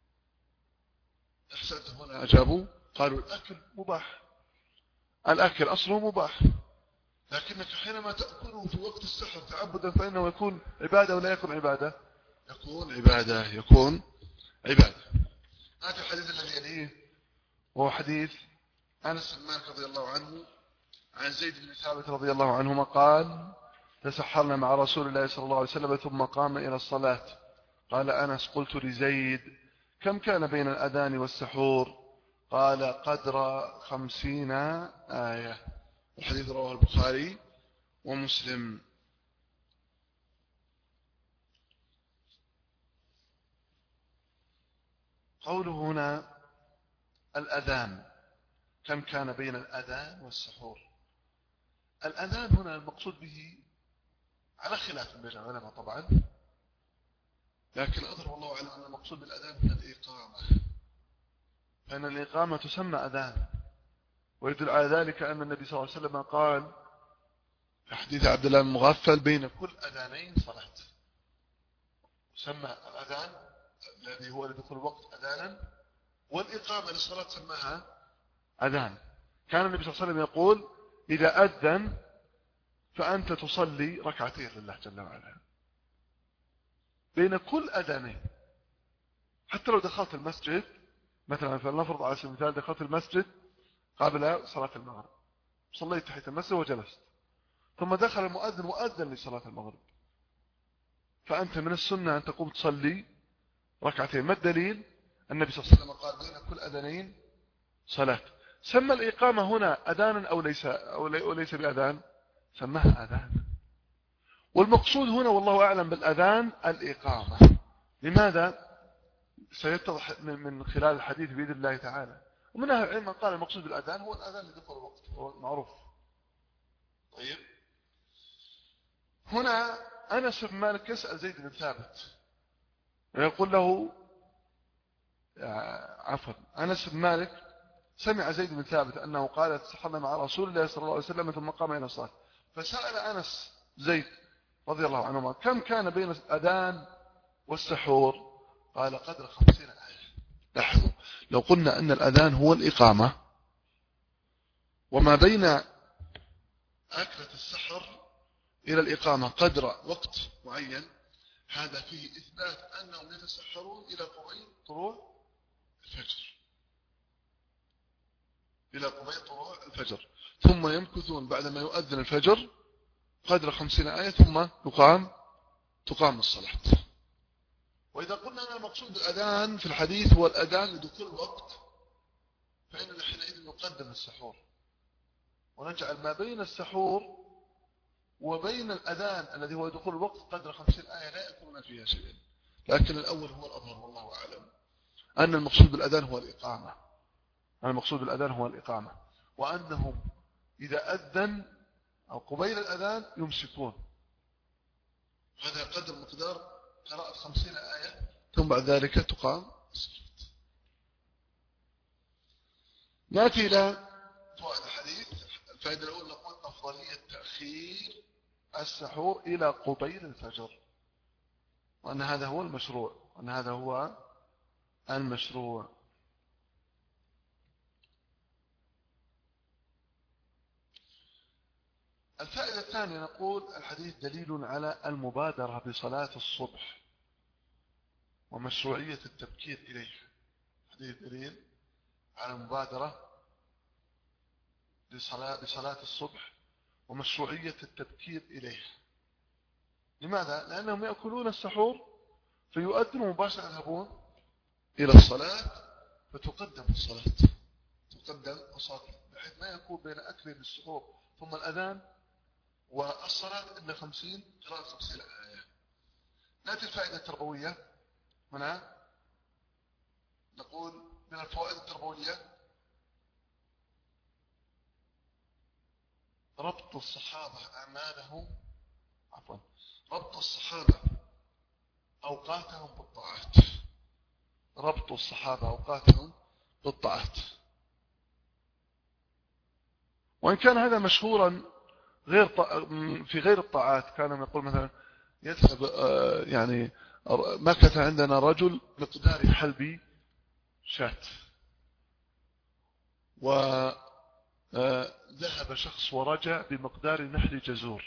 S1: أحسنت. هنا أجابوا قالوا الأكل مباح، الأكل أصله مباح، لكنك حينما تأكله في وقت السحر تعبدا فإنه يكون عبادة ولا يكون عبادة؟ يكون عبادة، يكون عبادة. هذا الحديث الذي يليه وهو حديث أنس بن مالك رضي الله عنه عن زيد بن ثابت رضي الله عنهما قال تسحرنا مع رسول الله صلى الله عليه وسلم ثم قام إلى الصلاة. قال أنس قلت لزيد كم كان بين الأذان والسحور؟ قال قدر خمسين آية. الحديث رواه البخاري ومسلم. قوله هنا الأذان، كم كان بين الأذان والسحور؟ الأذان هنا المقصود به على خلاف بين العلماء طبعا، لكن أظهر والله أعلم أن المقصود بالأذان هنا الإقامة، فإن الإقامة تسمى أذان. ويدل على ذلك أن النبي صلى الله عليه وسلم قال في حديث عبد الله بن مغفل بين كل أذانين صلاة. سمى الأذان الذي هو لدخول الوقت أذانا، والإقامة للصلاة سماها أذان. كان النبي صلى الله عليه وسلم يقول إذا أذن فأنت تصلي ركعتين لله جل وعلا بين كل أذانين. حتى لو دخلت المسجد مثلا، فلنفرض على سبيل المثال دخلت المسجد قبل صلاة المغرب، صليت تحت المسجد وجلست، ثم دخل المؤذن وأذن لصلاة المغرب، فأنت من السنة أن تقوم تصلي ركعتين. ما الدليل؟ النبي صلى الله عليه وسلم قال بين كل أذانين صلاة. سمى الإقامة هنا أذانا أو ليس, أو ليس بأذان؟ سماها أذان. والمقصود هنا والله أعلم بالأذان الإقامة. لماذا؟ سيتضح من خلال الحديث بإذن الله تعالى. ومن أهل العلم من قال المقصود بالأذان هو الأذان لدخول الوقت، هو معروف. طيب، هنا أنس بن مالك يسأل زيد بن ثابت ويقول له، عفوا أنس بن مالك سمع زيد بن ثابت أنه قال تسحرنا مع رسول الله صلى الله عليه وسلم ثم قام إلى الصلاة، فسأل أنس زيد رضي الله عنهما كم كان بين الأذان والسحور؟ قال قدر خمسين آية. لاحظوا، لو قلنا أن الأذان هو الإقامة وما بين أكلة السحر إلى الإقامة قدر وقت معين، هذا فيه إثبات أنهم يتسحرون إلى قبيل طلوع الفجر، إلى قبيل طلوع الفجر، ثم يمكثون بعدما يؤذن الفجر قدر خمسين آية ثم يقام تقام الصلاة. وإذا قلنا أن المقصود الأذان في الحديث هو الأذان لدخول الوقت، فإننا حينئذ نقدم السحور ونجعل ما بين السحور وبين الأذان الذي هو دخول الوقت قدر خمسين آية لا يكون فيها شيء. لكن الأول هو الأظهر والله أعلم، أن المقصود بالأذان هو الإقامة، أن المقصود بالأذان هو الإقامة، وأنهم إذا أذن أو قبيل الأذان يمسكون. هذا قدر مقدار قراءة خمسين آية ثم بعد ذلك تقام الصلاة. نأتي إلى فوائد الحديث. الفائدة الأولى نقول أفضلية تأخير السحور إلى قبيل الفجر، وأن هذا هو المشروع، وأن هذا هو المشروع. الفائدة الثانية نقول الحديث دليل على المبادرة بصلاة الصبح ومشروعية التبكير إليه. الحديث دليل على المبادرة بصلاة, بصلاة الصبح ومشروعية التبكير إليه. لماذا؟ لأنهم يأكلون السحور فيؤذنوا مباشرة يذهبون إلى الصلاة فتقدم الصلاة، تقدم الصلاة بحيث ما يكون بين أكل السحور ثم الأذان والصلاة إلا خمسين قراءة خمسين آية. نأتي الفائدة التربوية. هنا نقول من الفوائد التربوية ربط الصحابة أعمالهم عفوا ربط الصحابة أوقاتهم بالطاعات، ربط الصحابة أوقاتهم بالطاعات. وإن كان هذا مشهورا غير في غير الطاعات، كان يقول مثلا يذهب يعني مكث عندنا رجل مقدار حلبي شات، وذهب شخص ورجع بمقدار نحل جزور.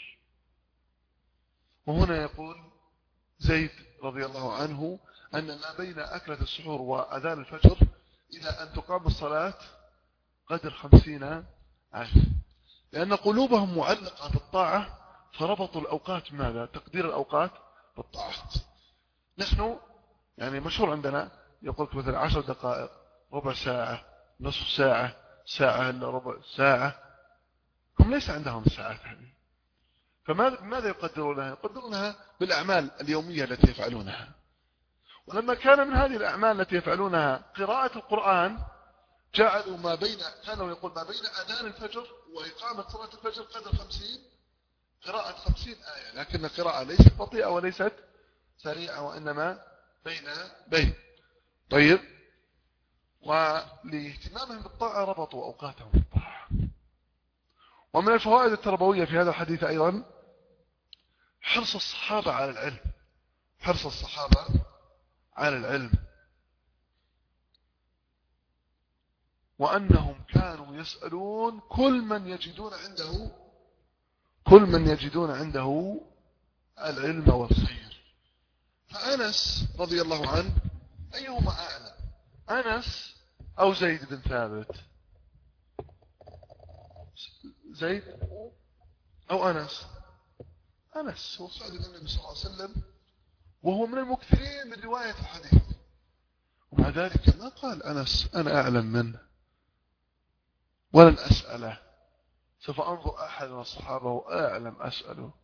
S1: وهنا يقول زيد رضي الله عنه أن ما بين أكلة السحور وأذان الفجر إلى أن تقام الصلاة قدر خمسين آية، لأن قلوبهم معلقة بالطاعة فربطوا الأوقات. ماذا؟ تقدير الأوقات بالطاعات. نحن يعني مشهور عندنا يقول مثلا عشر دقائق، ربع ساعة، نصف ساعة، ساعة إلا ربع ساعة. هم ليس عندهم الساعات هذه، فماذا يقدرونها؟ يقدرونها بالأعمال اليومية التي يفعلونها. ولما كان من هذه الأعمال التي يفعلونها قراءة القرآن جعلوا ما بين، كانوا يقول ما بين أذان الفجر وإقامة صلاة الفجر قدر خمسين قراءة خمسين آية، لكن القراءة ليست بطيئة وليست سريعة، وإنما بين بين. طيب، ولاهتمامهم بالطاعة ربطوا أوقاتهم بالطاعة. ومن الفوائد التربوية في هذا الحديث أيضا حرص الصحابة على العلم، حرص الصحابة على العلم، وأنهم كانوا يسألون كل من يجدون عنده كل من يجدون عنده العلم والخير. فأنس رضي الله عنه أيهما أعلم، أنس أو زيد بن ثابت؟ زيد أو أنس؟ أنس هو صادق النبي صلى الله عليه وسلم، وهو من المكثرين من رواية الحديث، ومع ذلك ما قال أنس أنا أعلم منه ولن أسأله، سوف أنظر أحد من الصحابة وأعلم أسأله.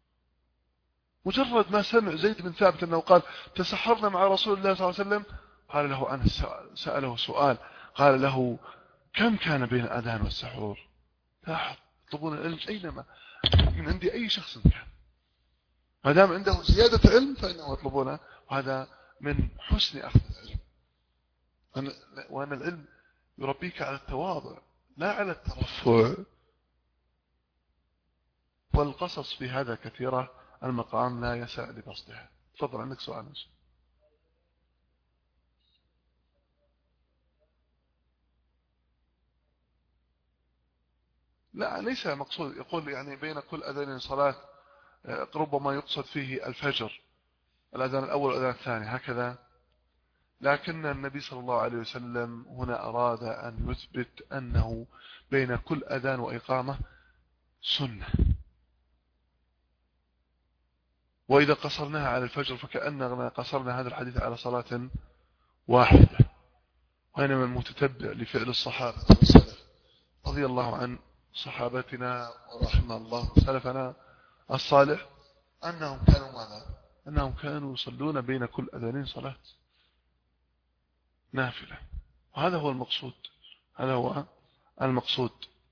S1: مجرد ما سمع زيد بن ثابت أنه قال تسحرنا مع رسول الله صلى الله عليه وسلم، قال له أنس، سأله سؤال، قال له كم كان بين الأذان والسحور؟ لاحظ يطلبون العلم أينما من عند أي شخص كان، ما دام عنده زيادة علم فإنهم يطلبونه، وهذا من حسن أخذ العلم. وأن العلم يربيك على التواضع لا على الترفع. والقصص في هذا كثيرة، المقام لا يسع لبسطها. تفضل، عندك سؤال؟ لا ليس مقصود، يقول يعني بين كل أذان صلاة ربما يقصد فيه الفجر، الأذان الأول والأذان الثاني هكذا، لكن النبي صلى الله عليه وسلم هنا أراد أن يثبت أنه بين كل أذان وإقامة سنة، وإذا قصرناها على الفجر فكأننا قصرنا هذا الحديث على صلاة واحدة. وإنما المتتبع لفعل الصحابة والسلف رضي الله عن صحابتنا ورحمة الله سلفنا الصالح أنهم كانوا ماذا؟ أنهم كانوا يصلون بين كل أذانين صلاة نافلة، وهذا هو المقصود، هذا هو المقصود.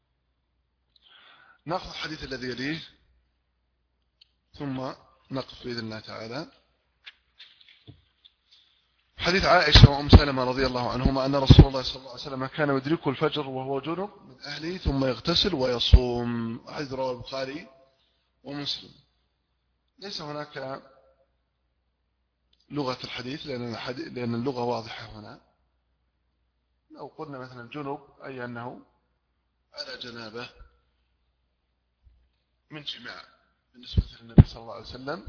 S1: نأخذ الحديث الذي يليه ثم نقف بإذن الله تعالى. حديث عائشة وأم سلمة رضي الله عنهما أن رسول الله صلى الله عليه وسلم كان يدركه الفجر وهو جنب من أهله ثم يغتسل ويصوم. حديث رواه البخاري ومسلم. ليس هناك لغة الحديث لأن اللغة واضحة هنا. لو قلنا مثلا جنب أي أنه على جنابه من جماع بالنسبة للنبي صلى الله عليه وسلم،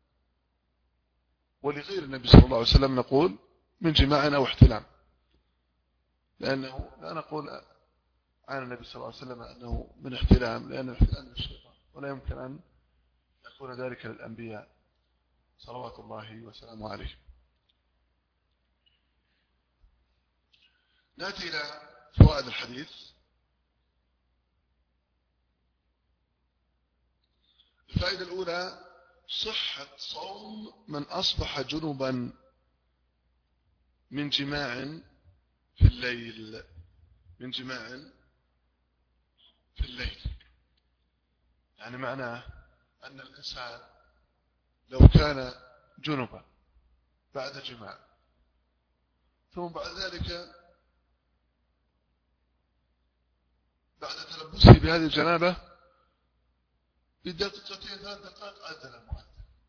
S1: ولغير النبي صلى الله عليه وسلم نقول من جماع أو احتلام، لأنه لا نقول عن النبي صلى الله عليه وسلم أنه من احتلام، لأن الاحتلام من الشيطان، ولا يمكن أن يكون ذلك للأنبياء صلوات الله وسلامه عليه. نأتي إلى فوائد الحديث. الفائدة الأولى صحة صوم من أصبح جنبا من جماع في الليل، من جماع في الليل، يعني معناه أن الإنسان لو كان جنبا بعد جماع ثم بعد ذلك بعد تلبسه بهذه الجنابة بدقيقتين ثلاث دقائق أذن المؤذن،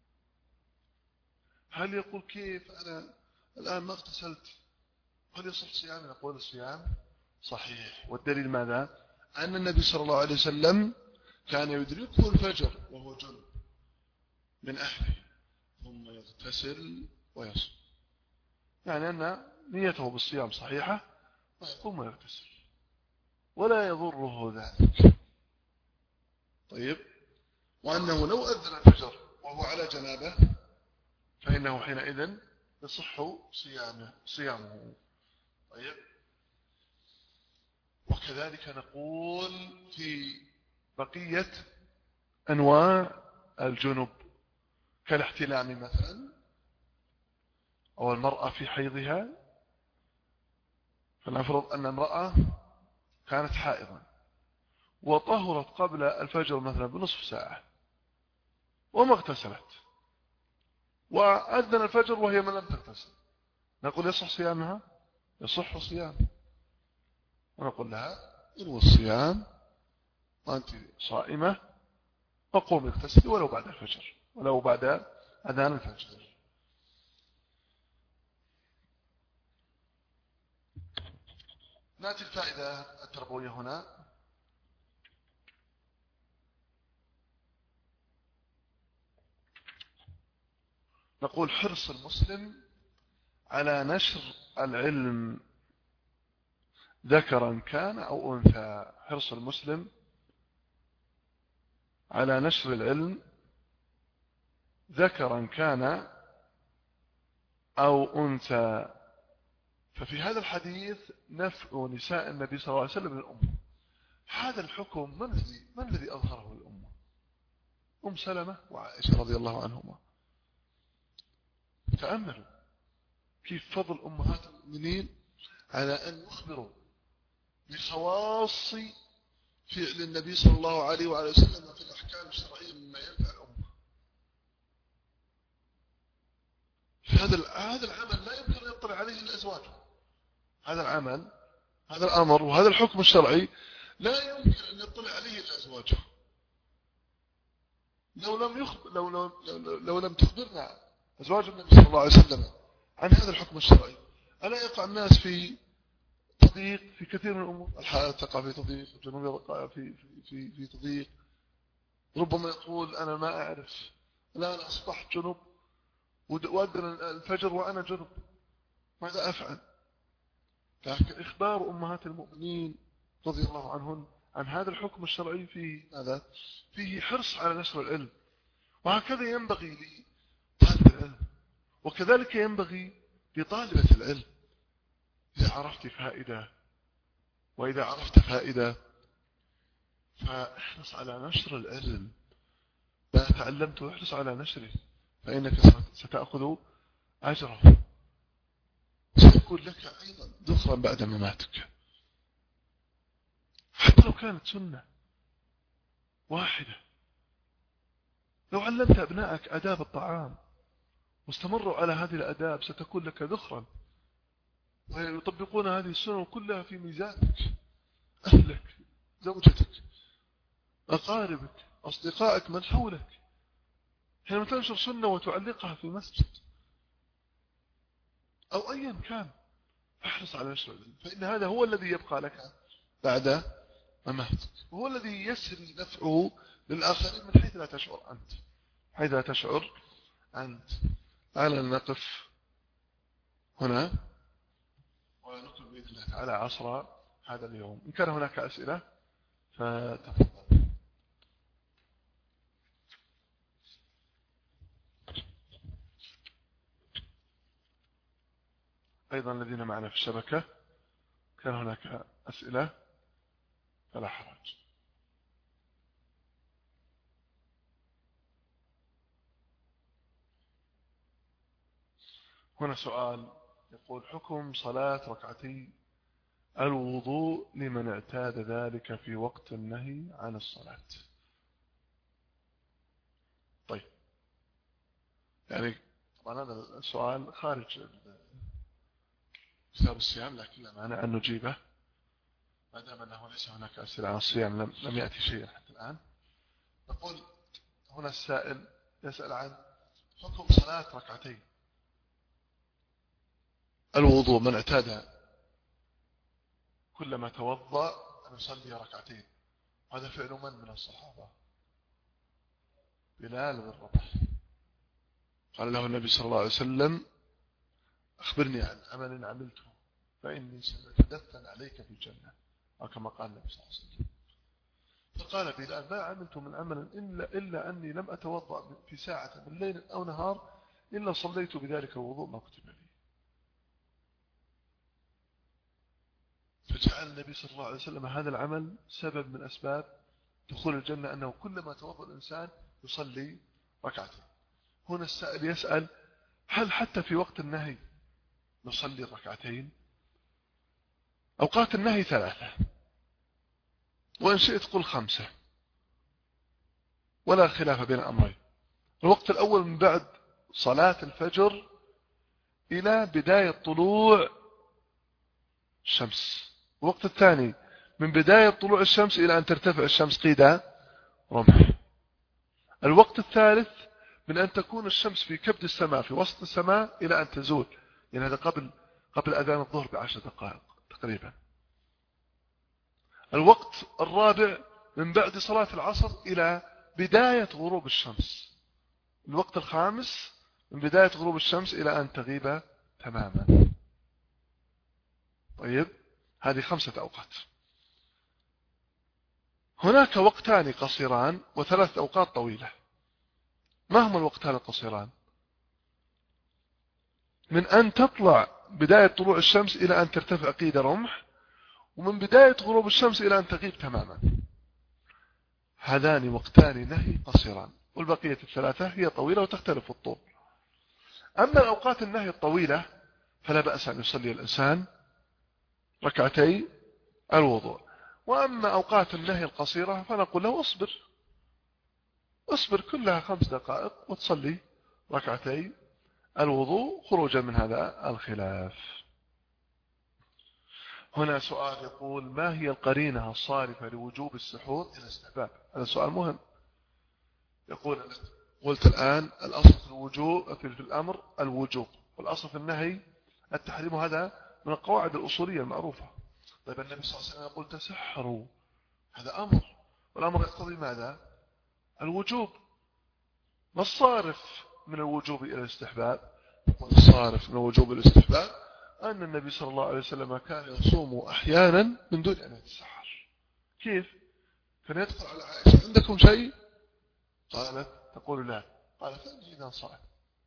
S1: هل يقول كيف أنا الآن ما اغتسلت هل يصح صيام؟ نقول الصيام صحيح. والدليل ماذا؟ أن النبي صلى الله عليه وسلم كان يدركه الفجر وهو جنب من أهله ثم يغتسل ويصوم، يعني أن نيته بالصيام صحيحة ويقوم ويغتسل ولا يضره ذلك. طيب، وأنه لو أذن الفجر وهو على جنابه فإنه حينئذ يصح صيامه صيامه. طيب، وكذلك نقول في بقية أنواع الجنب كالاحتلام مثلا، أو المرأة في حيضها، فنفرض أن امرأة كانت حائضا وطهرت قبل الفجر مثلا بنصف ساعة وما اغتسلت وأذن الفجر وهي من لم تغتسل، نقول يصح صيامها؟ يصح صيام، ونقول لها إنو الصيام وأنت صائمة وقوم اغتسلي ولو بعد الفجر ولو بعد أذان الفجر. نأتي الفائدة التربوية هنا. نقول حرص المسلم على نشر العلم ذكرا كان أو أنثى. حرص المسلم على نشر العلم ذكرا كان أو أنثى. ففي هذا الحديث نفع نساء النبي صلى الله عليه وسلم للأمة. هذا الحكم من الذي من الذي أظهره للأمة؟ أم سلمة وعائشة رضي الله عنهما. تأملوا كيف فضل أمهات المؤمنين على أن يخبروا بخواص فعل النبي صلى الله عليه وعلى وسلم في الأحكام الشرعية مما ينفع الأمة. هذا هذا العمل لا يمكن أن يطلع عليه الأزواج. هذا العمل، هذا الأمر وهذا الحكم الشرعي لا يمكن أن يطلع عليه الأزواج. لو لم يخبر لو لو لو, لو لم تخبرنا أزواج النبي صلى الله عليه وسلم عن هذا الحكم الشرعي، ألا يقع الناس في تضييق في كثير من الأمور؟ الحياة تقع في تضييق، الجنوب يقع في في في, في تضييق. ربما يقول أنا ما أعرف، لا أنا أصبحت جنوب وأذن الفجر وأنا جنوب، ماذا أفعل؟ لكن إخبار أمهات المؤمنين رضي الله عنهن عن هذا الحكم الشرعي فيه ماذا؟ فيه حرص على نشر العلم. وهكذا ينبغي لطالب العلم، وكذلك ينبغي لطالبة العلم. إذا عرفت فائدة وإذا عرفت فائدة فاحرص على نشر العلم. ما تعلمت احرص على نشره، فإنك ستأخذ أجره، سيكون لك أيضا ذخرا بعد مماتك. حتى لو كانت سنة واحدة، لو علمت أبنائك آداب الطعام واستمروا على هذه الآداب ستكون لك ذخرا، ويطبقون هذه السنن كلها في ميزانك. أهلك، زوجتك، أقاربك، أصدقائك، من حولك، حينما تنشر سنة وتعلقها في مسجد أو أيا كان، احرص على نشر العلم، فإن هذا هو الذي يبقى لك بعد مماتك، وهو الذي يسري نفعه للآخرين من حيث لا تشعر أنت حيث لا تشعر أنت. تعالى نقف هنا ونكمل بإذن الله تعالى عصر هذا اليوم. إن كان هناك أسئلة فتفضل. أيضا الذين معنا في الشبكة كان هناك أسئلة فلا حرج. هنا سؤال يقول: حكم صلاة ركعتي الوضوء لمن اعتاد ذلك في وقت النهي عن الصلاة. طيب، يعني طبعا هذا السؤال خارج كتاب الصيام، لكن لا مانع أن نجيبه ما دام أنه ليس هناك أسئلة عن الصيام، لم, لم يأتي شيء حتى الآن. نقول هنا السائل يسأل عن حكم صلاة ركعتين الوضوء، من اعتاد كلما توضأ أن يصلي ركعتين. هذا فعل من من الصحابة؟ بلال بن رباح. قال له النبي صلى الله عليه وسلم: أخبرني عن عمل عملته فإني سأتدفن عليك في الجنة، أو كما قال النبي صلى الله عليه وسلم. فقال بلال: ما عملت من عمل إلا, إلا أني لم أتوضأ في ساعة من ليل أو نهار إلا صليت بذلك الوضوء ما كتب لي. فجعل النبي صلى الله عليه وسلم هذا العمل سبب من أسباب دخول الجنة، أنه كلما توضأ الإنسان يصلي ركعتين. هنا السائل يسأل: هل حتى في وقت النهي نصلي ركعتين؟ أوقات النهي ثلاثة، وإن شئت قل خمسة، ولا خلاف بين أمرين. الوقت الأول من بعد صلاة الفجر إلى بداية طلوع الشمس، الوقت الثاني من بداية طلوع الشمس إلى أن ترتفع الشمس قيد رمح، الوقت الثالث من أن تكون الشمس في كبد السماء في وسط السماء إلى أن تزول، يعني هذا قبل قبل أذان الظهر بعشر دقائق تقريبا. الوقت الرابع من بعد صلاة العصر إلى بداية غروب الشمس. الوقت الخامس من بداية غروب الشمس إلى أن تغيب تماما. طيب، هذه خمسة أوقات. هناك وقتان قصيران وثلاث أوقات طويلة. ما هما الوقتان القصيران؟ من أن تطلع بداية طلوع الشمس إلى أن ترتفع قيد رمح، ومن بداية غروب الشمس إلى أن تغيب تماما. هذان وقتان نهي قصيران، والبقية الثلاثة هي طويلة وتختلف الطول. أما الأوقات النهي الطويلة فلا بأس أن يصلي الإنسان ركعتي الوضوء. وأما أوقات النهي القصيرة فنقول له اصبر اصبر كلها خمس دقائق وتصلي ركعتي الوضوء خروجا من هذا الخلاف. هنا سؤال يقول: ما هي القرينة الصارفة لوجوب السحور إلى الاستحباب؟ هذا سؤال مهم. يقول: قلت الآن الأصل في الوجوب في الأمر الوجوب، والأصل في النهي التحريم، هذا من القواعد الأصولية المعروفة. طيب، النبي صلى الله عليه وسلم يقول تسحروا، هذا أمر، والأمر يقتضي ماذا؟ الوجوب. ما الصارف من الوجوب إلى الاستحباب؟ الصارف من الوجوب إلى الاستحباب أن النبي صلى الله عليه وسلم كان يصوم أحيانا من دون أن يتسحر. كيف؟ كان يدخل على عائشة: عندكم شيء؟ قالت تقول لا. قال: فأني إذا صائم.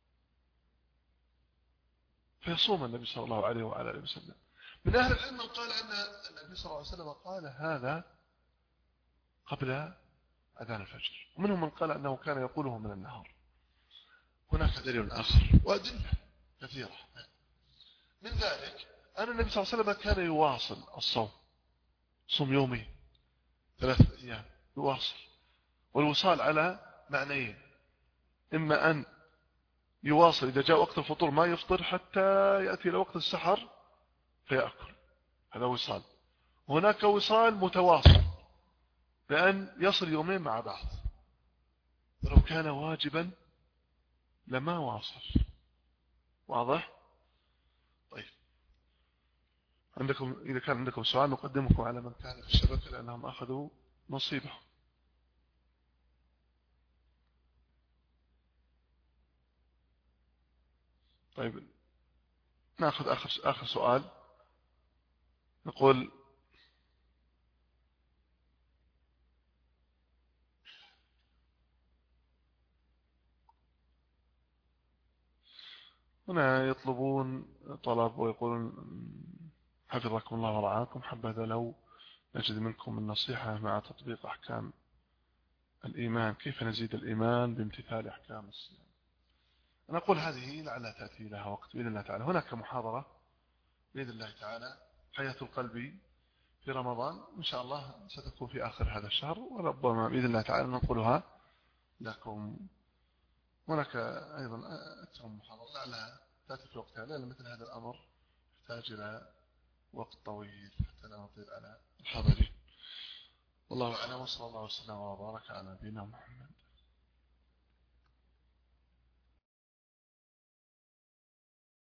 S1: فيصوم النبي صلى الله عليه وعلى آله وسلم. من أهل العلم من قال أن النبي صلى الله عليه وسلم قال هذا قبل أذان الفجر، ومنهم من قال أنه كان يقوله من النهار. هناك دليل آخر وأدلة كثيرة. من ذلك أن النبي صلى الله عليه وسلم كان يواصل الصوم، صوم يومي ثلاثة أيام يواصل. والوصال على معنيين: إما أن يواصل إذا جاء وقت الفطور ما يفطر حتى يأتي إلى وقت السحر فيأكل، هذا وصال. وهناك وصال متواصل بأن يصل يومين مع بعض، ولو كان واجبا لما واصل. واضح؟ طيب، عندكم إذا كان عندكم سؤال نقدمكم على من كان في الشبكة لأنهم أخذوا نصيبهم. طيب، نأخذ آخر آخر سؤال. نقول: هنا يطلبون طلب ويقولون: حفظكم الله ورعاكم، حبذا لو نجد منكم النصيحة مع تطبيق أحكام الإيمان، كيف نزيد الإيمان بامتثال أحكام الصيام. أنا أقول هذه لعلها تأتي لها وقت بإذن الله تعالى. هناك محاضرة بإذن الله تعالى حياة القلب في رمضان إن شاء الله ستكون في آخر هذا الشهر، وربما بإذن الله تعالى ننقلها لكم. هناك أيضا أكثر من محاضرة لعلها تأتي في وقتها، لأن مثل هذا الأمر يحتاج إلى وقت طويل حتى لا نطيل على الحاضرين. والله أعلم، وصلى الله وسلم وبارك على نبينا محمد.